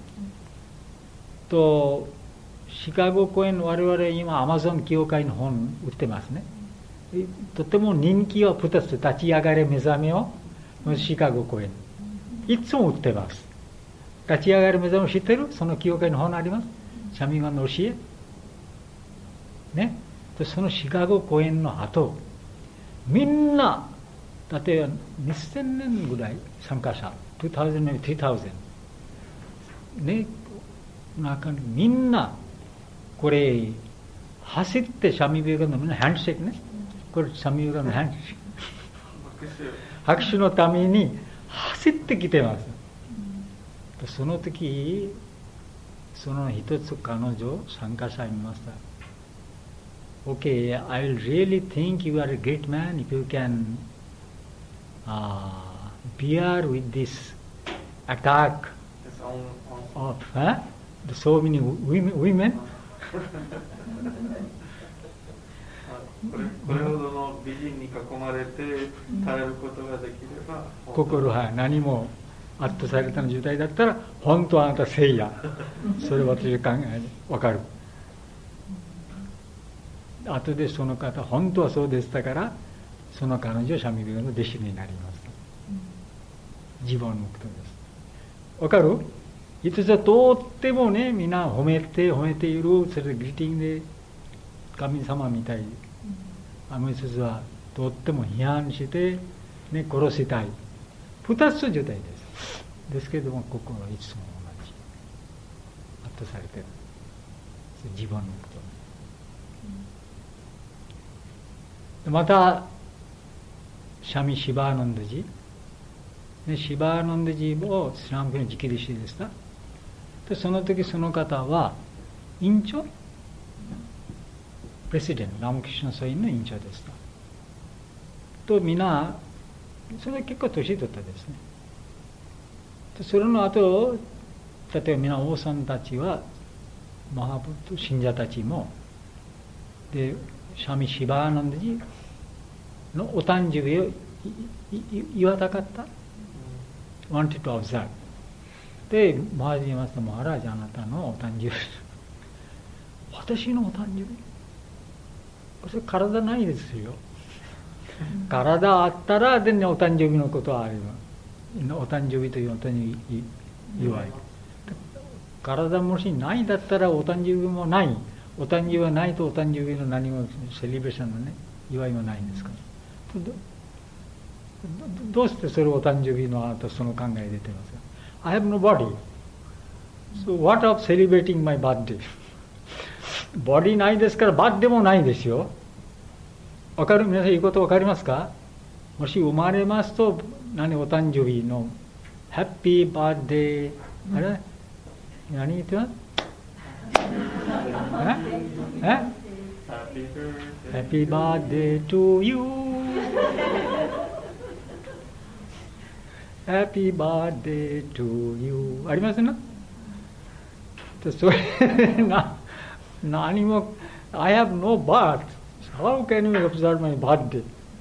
とシカゴ公演、我々今アマゾン協会の本売ってますね。とても人気はふたつ、立ち上がれ目覚めをシカゴ公演、いつも売ってます。立ち上がれ目覚めを知ってる？その協会の本あります。シャミガンの教えね。そのシカゴ公演の後、みんな例えばにせんねんぐらい参加者、にせん、さんぜんね、中にみんなこれ走ってシャミビガのみんなハンドシェイクね、これシャミビガのハンドシェイク拍手のために走ってきてます。その時その一つ彼女参加者いました。 Okay, I will really think you are a great man if you can uh, bear with this attack of huh? so many women. women. これほどの美人に囲まれて耐えることができれば、 心は何も圧倒されたの状態だったら、本当はあなた聖夜、それは私考え分かる。後でその方本当はそうでしたから、その彼女はシャミビガの弟子になりました。ジボンムクトです。わかる？いつじとってもね、みんな褒めて褒めている、それでグリーティングで神様みたい。アメスはとっても批判して、ね、殺したい。二つ状態です。ですけれども、心はいつも同じ。圧倒されている。ジボンムクト。またシャミ・シバーナンダジー、シバーナンダジーもスラム教の直弟子でした。でその時その方は委員長、プレシデント、ラムキシュナサインの委員長でした。と皆それは結構年取ったですね。でそれの後、例えば皆王さんたちはマハブト信者たちもでシャミ・シバーナンダジーのお誕生日を言わなかった。wanted to observe。で、マハジ言いますと、マハラジあなたのお誕生日。私のお誕生日？それ体ないですよ。体あったら、でね、お誕生日のことはあります。お誕生日というお誕生日祝い。体もしないだったら、お誕生日もない。お誕生日はないとお誕生日の何もセリブレーションのね祝いはないんですから。ど, どうしてそれをお誕生日のあなたその考え出てますか？ I have no body. So what of celebrating my birthday? ボディないですからバースデーもないですよ。わかる？皆さん言うことわかりますか？もし生まれますと何お誕生日のハッピーバースデー、あれ何言ってます？え？え？ Happy birthday to you. Happy birthday to you. ありますね。それな何も I have no birth. How can you observe my birthday?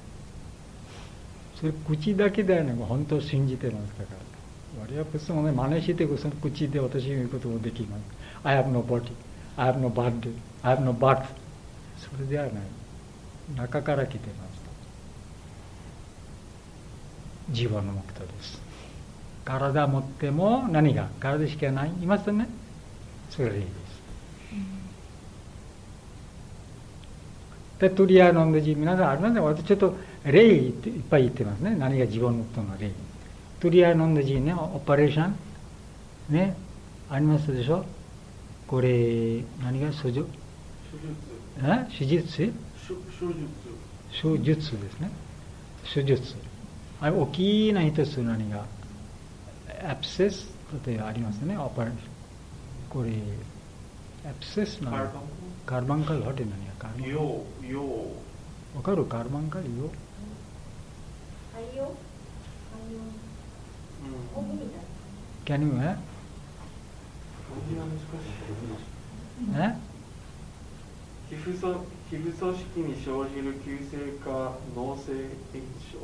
それ口だけではね、本当信じてますから。我々は普通のね真似してその口で私の言うこともできます。I have no body. I have no birthday. I have no birth. それではない。中から来てます。自分の目標です。体持っても何が体しかないいますね。それでいいです。でトリアノンドジ皆さんありますね。私ちょっと例いっぱい言ってますね。何が自分の目標の例。トリアノンドジね、オペレーションねありますでしょ。これ何が手術？え？手術？手術ですね。手術。あれ大きな一つ何がアプセス例えばありますね。オペレーション。これアプセスなの。カーバンカルホテル何がカーバンカル？ ようよう。 わかるカーバンカルよ。 はいよ。 Can you, eh? え皮膚組皮膚組織に生じる急性化脳性炎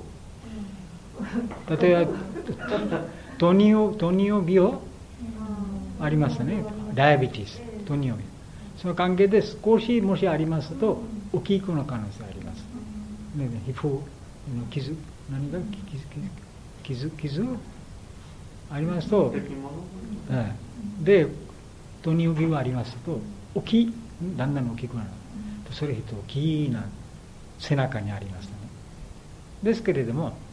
症。 例えば糖尿糖尿病ありますね。ダイアベティス、糖尿病。その関係で少しもしありますと大きくの可能性あります。ね、皮膚の傷、何が傷傷傷ありますと、ええ、で糖尿病がありますと大きいだんだん大きくなる。それと大きな背中にありますね。ですけれども、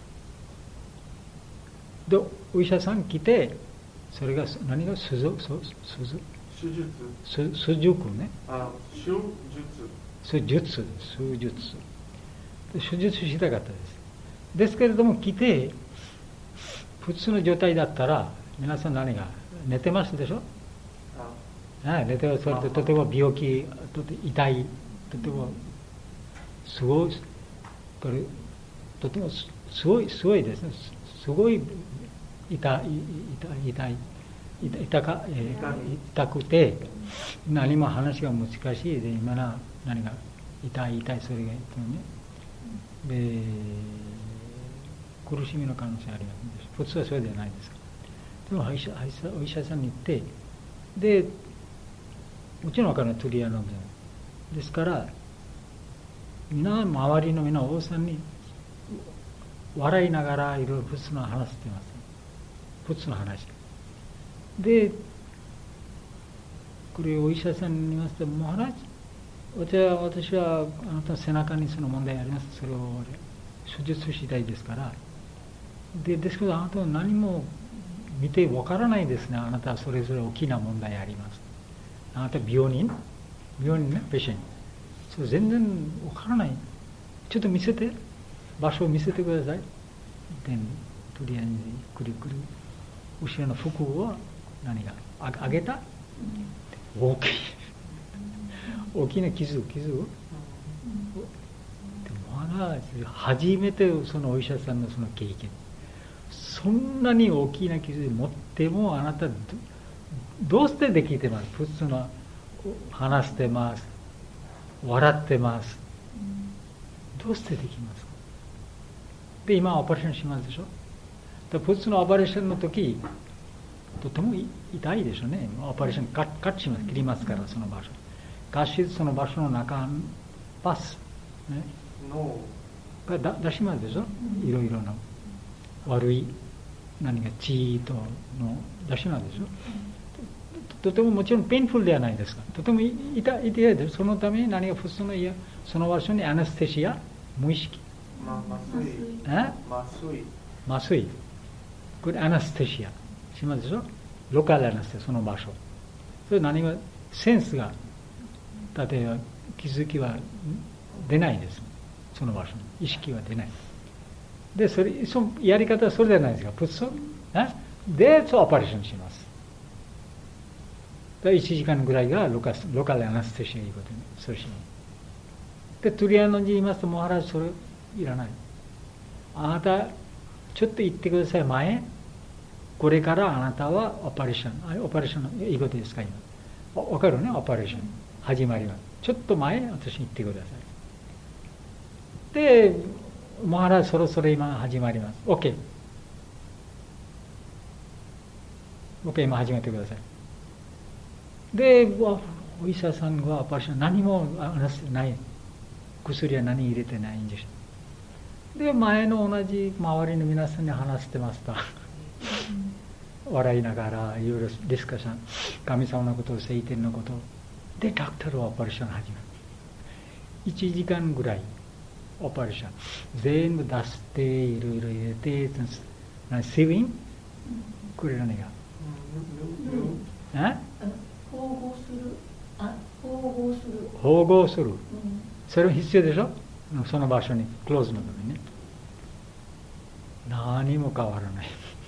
どお医者さん来て、それが何が手術手術手術ね。 あ、手術。 手術手術手術したかったです。ですけれども来て普通の状態だったら皆さん何が寝てますでしょ。ああ、寝てます。それでとても病気、とて痛い、とてもすごい、これとてもすごいすごいですね。すごい痛い痛い痛か、えー、痛くて何も話が難しいで今な何が痛い痛いそれが言ってね。で苦しみの可能性あります。普通はそうではないです。でもお医者、お医者さんに行ってでもちろん分からないトリアノブですから皆周りの皆お坊さんに笑いながらいろいろ普通の話してます。普通の話でこれをお医者さんに言いますと「モハラジ、私はあなたの背中にその問題あります。それを手術したいですから」でですけどあなたは何も見てわからないですね。あなたはそれぞれ大きな問題あります。あなた病人病人ね、ペシェントそれ全然わからない。ちょっと見せて場所を見せてください。でとりあえずくるくる後ろの服を何があげた大きい大きな傷傷でもまだ初めてそのお医者さんのその経験そんなに大きな傷で持ってもあなた ど, どうしてできてます。普通の話してます笑ってますどうしてできますか。で今オペレーションしますでしょ。普通のオペレーションの時とても痛いでしょうね。オペレーションカットします切りますからその場所ガシッその場所の中パス、ね、がだ出しますでしょ。いろいろな悪い何が血との出しますでしょ。とてももちろんペインフルではないですか。とても痛いです。そのために何が普通のいやその場所にアナステシア無意識麻酔麻酔麻酔これアナステシアしますでしょ。ロカルアナステシアその場所それ何がセンスが例えば気づきは出ないです。その場所に意識は出ないでそれそのやり方はそれではないですか。普通でそうオペレーションします。いちじかんぐらいがロカロカルアナステシアいうことにそうします。でトリアノに言いますとモハラジそれいらない。あなたちょっと言ってください前これからあなたはオペレーションオペレーションいいことですか今わかるね。オペレーション始まります。ちょっと前私に言ってください。でモハラジそろそろ今始まります。 OK OK 今始めてください。でお医者さんはオペレーション何もない薬は何入れてないんです。で前の同じ周りの皆さんに話してました笑いながらいろいろディスカッション神様のこと聖典のことでダクターはオペレーション始める。いちじかんぐらいオペレーション全部出していろいろ入れてシーウィンこれ何がえ縫合するあ縫合する縫合する、うん、それも必要でしょ。その場所にクローズのためにね何も変わらない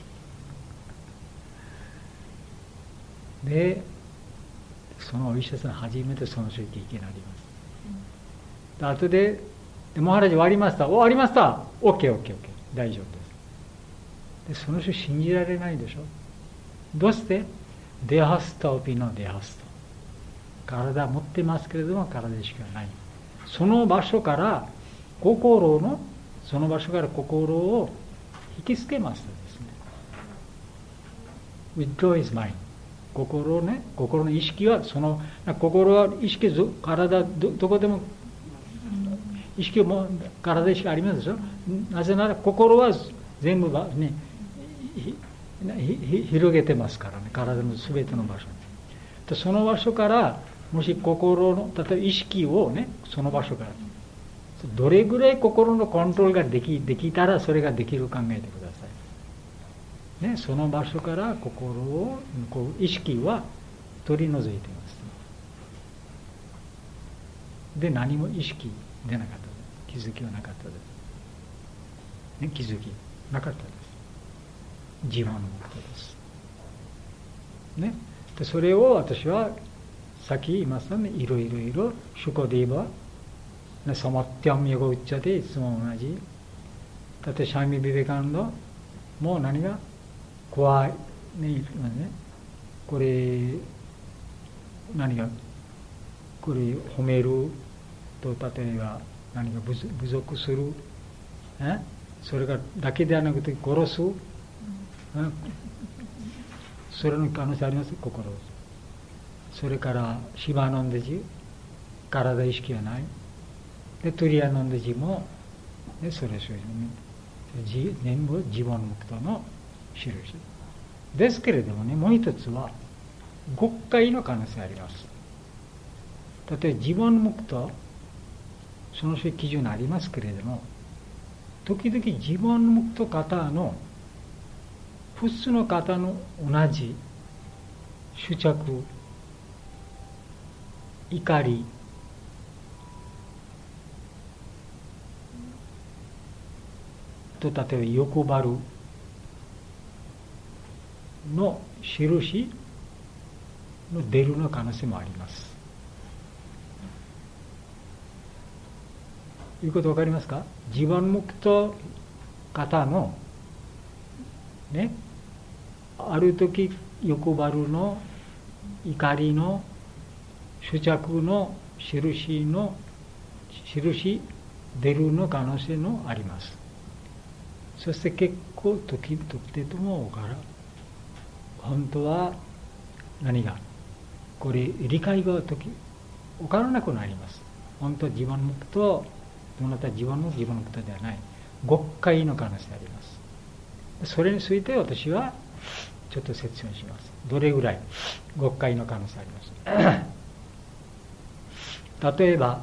でそのお医者さん初めてその経験になります。で後ででモハラジ終わりました終わりました オーケーオーケーオーケー 大丈夫です。でその人信じられないでしょ。どうしてデハスタオピのデハスタ、体持ってますけれども体意識はない。その場所から心のその場所から心を引きつけますですね。withdraw his mind。心ね、心の意識はその心は意識体 ど, どこでも意識も体意識ありますでしょ。なぜなら心は全部ね広げてますからね、体のすべての場所に。その場所からもし心の例えば意識をねその場所からどれぐらい心のコントロールがで き, できたらそれができる考えてください、ね、その場所から心をこう意識は取り除いています。で何も意識出なかったです。気づきはなかったです、ね、気づきなかったです。自我のことです、ね、でそれを私はさっき言いましたね、いろいろいろシュコディーバサマッティアムヨガウッチャでいつも同じ。だってシャミ・ビベカンドもう何が怖い、ね、これ何がこれ褒めると例えば何が侮辱する、ね、それがだけではなくて殺す、うん、それの可能性あります。心。それからシバノンデジ体意識はない。でトゥリアノンデジも、ね、それそれ全部自分ムクトの印ですけれどもね、もう一つは極界の可能性あります。例えば自分ムクトその基準ありますけれども、時々自分ムクト方の普通の方の同じ執着、怒り、と例えば欲張るの印の出るの可能性もあります。いうことわかりますか？自分ムクト方のね、ある時欲張るの怒りの執着の印の印出るの可能性もあります。そして結構時々ともから本当は何がこれ理解が時分からなくなります。本当は自分ムクトどなた自分の自分のことではない極界の可能性あります。それについて私はちょっと説明します。どれぐらい極界の可能性あります。例えば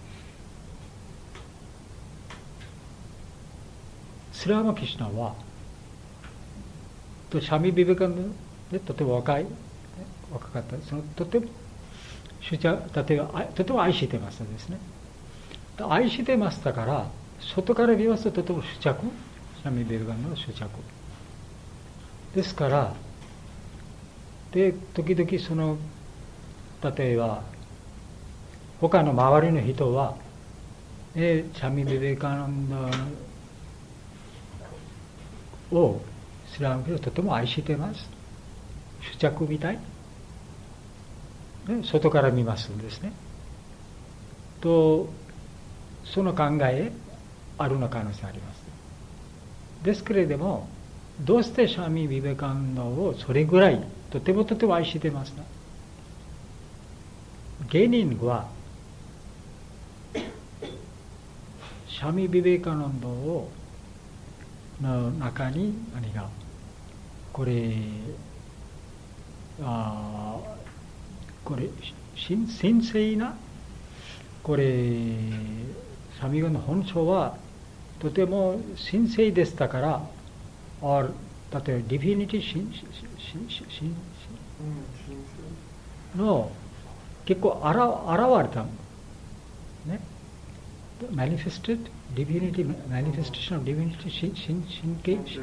スラーマ・キシュナはとシャミ・ビベカンドでとても若い若かったそのとても主張例えばとても愛してましたですね。愛してましたから外から見ますととても執着、シャミ・ビベカンドの執着ですから、で時々その例えば他の周りの人は、えー、シャミ・ビベカンドをスラム教をとても愛してます。執着みたい、ね、外から見ますんですね。とその考えあるの可能性あります。ですけれどもどうしてシャミ・ビベカンドをそれぐらいとてもとても愛してますか？原因はシャミ・ビベカナンドをの中に何がこれあこれ神聖なこれシャミガの本性はとても神聖でしたから、あ例えばディフィニティの結構現れたね。manifested divinity manifestation of divinity 神経現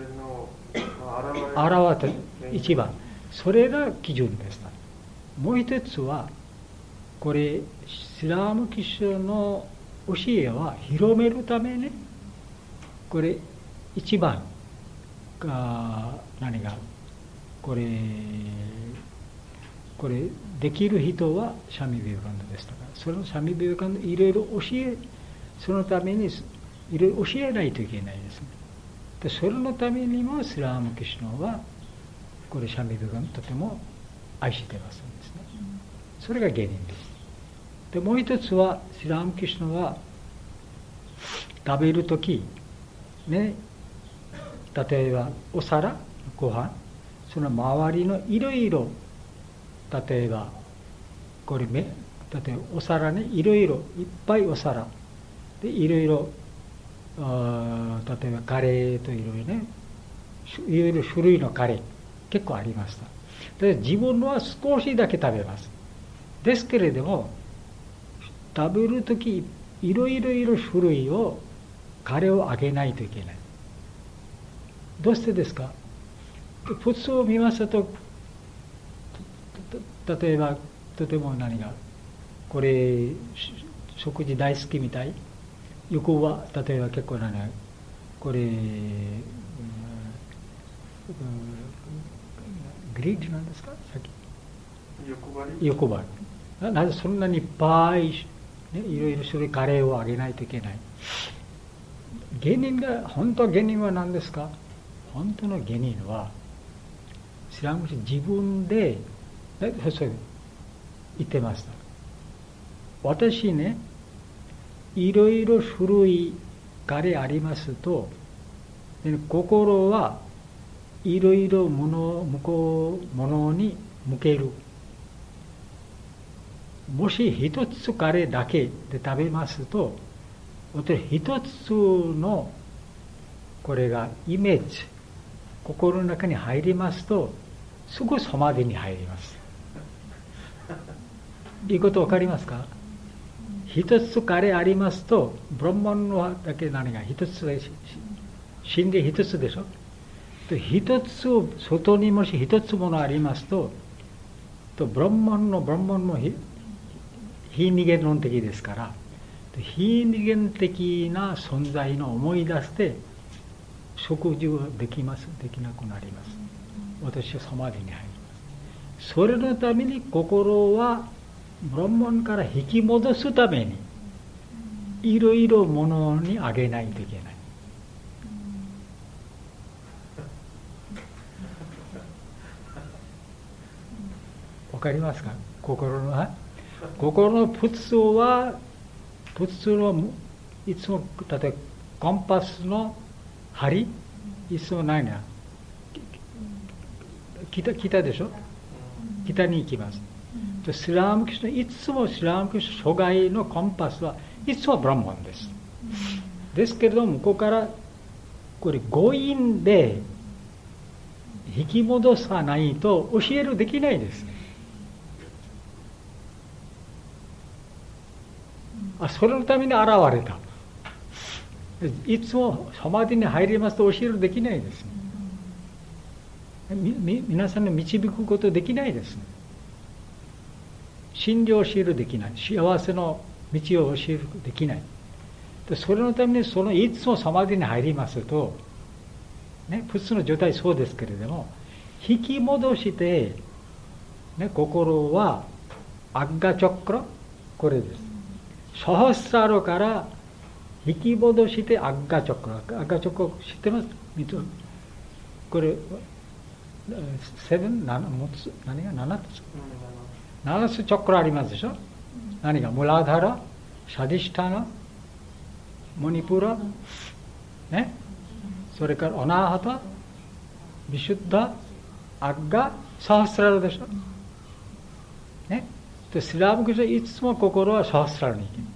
れた一番それが基準でした。もう一つはこれスラームキシュの教えは広めるためね、これ一番が何がこれこれできる人はシャミ・ビベカナンダですから、そのシャミ・ビベカナンダいろいろ教え、そのためにいろいろ教えないといけないですね。でそれのためにもスリラーマクリシュナはこれシャミ・ビベカナンダとても愛してますんですね。それが原因です。でもう一つはスリラーマクリシュナは食べるときね、例えばお皿、ご飯、その周りのいろいろ、例えばこれめ例えばお皿ね、いろいろいっぱいお皿でいろいろ、例えばカレーといろいろね、いろいろ種類のカレー結構ありました。で自分のは少しだけ食べます。ですけれども食べるときいろいろいろ種類をカレーをあげないといけない。どうしてですか？普通を見ますと、例えばとても何がこれ食事大好きみたい、欲は例えば結構何がこれ、うん、グリードなんですか？さっき欲張り。 欲張り。なぜそんなにいっぱい、ね、いろいろ種類カレーをあげないといけない。原因が、本当は原因は何ですか？本当の原因はスリラーマクリシュナ自分で、ね、そう言ってました。私ね、いろいろ種類カレーありますと、心はいろいろもの向こうものに向ける。もし一つカレーだけで食べますと、一つのこれがイメージ、心の中に入りますと、すぐサマディに入ります。いいことわかりますか？一つカレーありますと、ブラマンのだけ何が一つで死んで一つでしょ。一つを外にもし一つものありますと、とブラマンのブラマンの非二元論的ですから、非二元的な存在の思い出して食事はできます、できなくなります。私はサマディに入ります。それのために心はブラマンから引き戻すためにいろいろものにあげないといけない。わかりますか？心の心の普通は普通のいつも例えばコンパスの針いつもないな、北北でしょ、北に行きます。スリラーマクリシュナいつもスリラーマクリシュナ諸外のコンパスはいつもブラマンです。ですけれども、ここからこれ強引で引き戻さないと教えるできないです。あ、それのために現れた。いつもサマディに入りますと教えるできないです。みみ皆さんの導くことできないです。真理を教えるできない。幸せの道を教えるできない。でそれのためにそのいつもサマディに入りますと、ね、普通の状態そうですけれども、引き戻して、ね、心はアッガチョクラ、これです。サハスラロから引き戻してアッガチョクラ、アッガチョクラ知ってます？これセブン、何が七つ七つチョクラありますでしょ。何がムラダラ、シャディシタナ、モニプラ、ね、それからオナーハタ、ビシュッダ、アッガ、サハスラロでしょ。ね、でスリラーマクリシュナいつも心はサハスラロに行きます。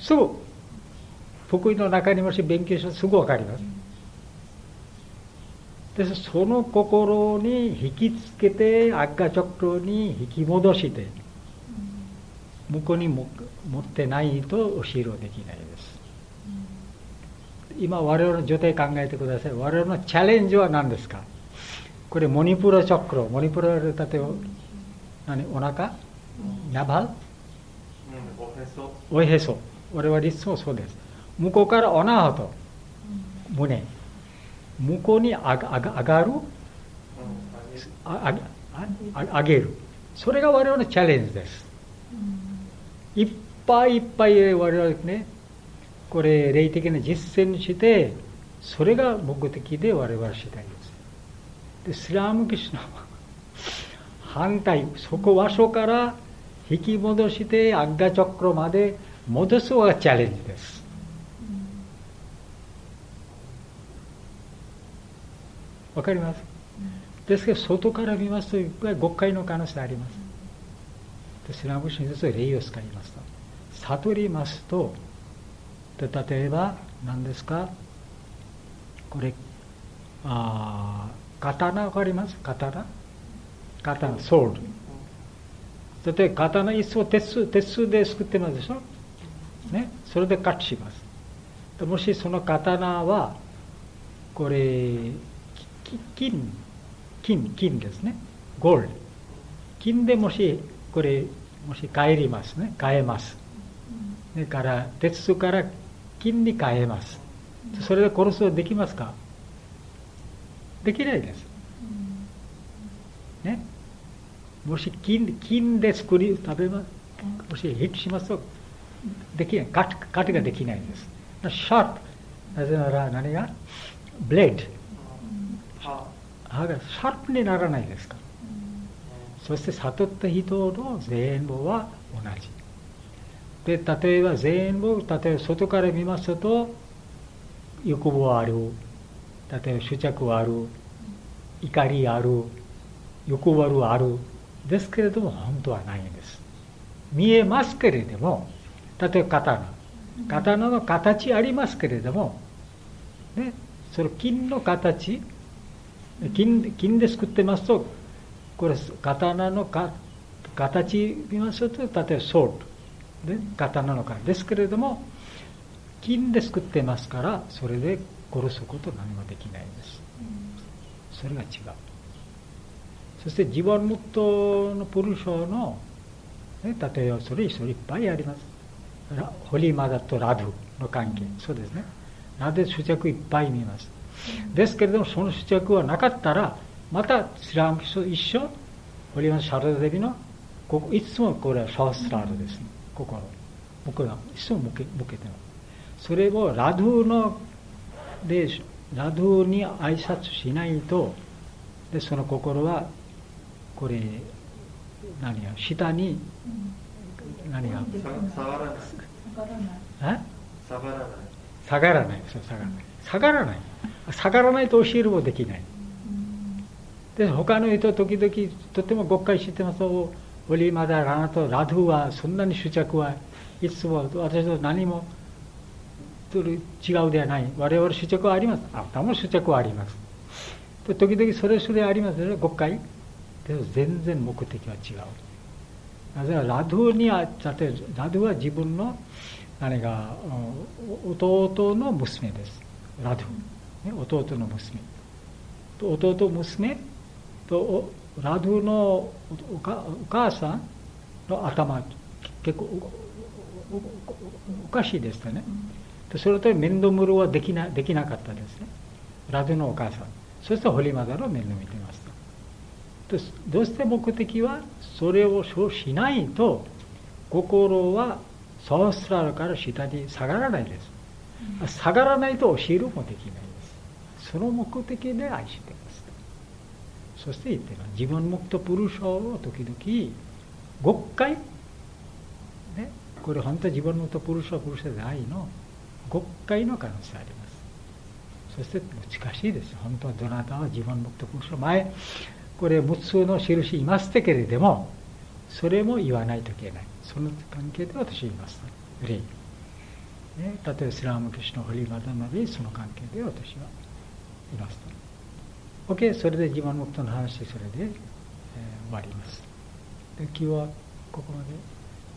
すぐ福音の中にもし勉強したらすぐ分かります。ですその心に引きつけてアッガチョクロに引き戻して向こうにも持ってないと教えるできないです。今我々の状態考えてください。我々のチャレンジは何ですか？これモニプラチョクロ、モニプラで例えば何、お腹、ナバル、おへそ、我々いつもそうです。向こうからおなはと胸、向こうにあが上がる、あああげる、 それが我々のチャレンジです。いっぱいいっぱい我々ね、これ霊的な実践して、それが目的で我々次第です。で、スラムキシュナは反対、そこ場所から引き戻してアッガチャクラまで戻すのがチャレンジです。わかります？ですけど外から見ますといっぱい誤解の可能性あります。で、スラムキシュナは例を使いますと、悟りますと、で例えば何ですか、これあ刀わかります？刀刀ソール、例えば刀いつも鉄鉄で作ってますでしょ、ね、それでカットします。でもしその刀はこれ金金金ですね、ゴールド金でもしこれもし変えりますね、変えます。それから鉄から金に変えます。それで殺すことできますか？できないです。ね。もし金金で作り食べます。もしヒットしますとできない。カットカットができないです。シャープ。なぜなら何がブレード。歯がシャープにならないですから。そして悟った人の全部は同じ。で、例えば全部、例えば外から見ますと、欲望ある、例えば執着ある、怒りある、欲望ある、ですけれども本当はないんです。見えますけれども、例えば刀、刀の形ありますけれども、ね、その金の形、金、金で作ってますと、これ刀のか形見ますと、例えばソードで刀の形ですけれども、金で作ってますから、それで殺すこと何もできないんです。それが違う。そしてジバンムクトのプルショの、ね、例えばそれそれいっぱいあります。ホリマダとラドゥの関係、そうですね。ラドゥ執着いっぱい見ます。ですけれども、その執着はなかったら、またスラムキシュ一緒、ホリマダ・シャラダデビの、ここいつもこれはシャースラードですね。心。僕がいつも向け向けてます。それをラドゥので、ラドゥに挨拶しないと、でその心はこれ何や下に何が下がらないえ下がらない下がらない、そう下がらない下がらない下がらないと教えるもできない。で他の人時々とても誤解してますと、オリマダ・ラナとラドゥはそんなに執着はいつも私と何も違うではない。我々執着はあります。あなたも執着はあります。で時々それそれありますよね、誤解。でも全然目的は違う。なぜならラドゥには、例えばラドゥは自分の何か弟の娘です。ラドゥ、ね、弟の娘と弟娘とラドゥのお母さんの頭結構お, お, おかしいですね。それと面倒見るはできな、できなかったですね。ラドゥのお母さん。そしてホリマダの面倒見てました。どうして目的はそれをそうしないと心はサースラーから下に下がらないです。下がらないと教えるもできないです。その目的で愛しています。そして言ってます。自分目とプルシャを時々誤解、ね、これ本当は自分目とプルシャプルシャで愛の誤解の可能性あります。そして難しいです。本当はどなたは自分目とプルシャ前これむつの印いましたけれども、それも言わないといけない。その関係で私言います。例、ね、例えばスラムキシュのホリマダの例、その関係で私は言います。OK、それで自分のことの話でそれで、えー、終わります。で今日はここまで。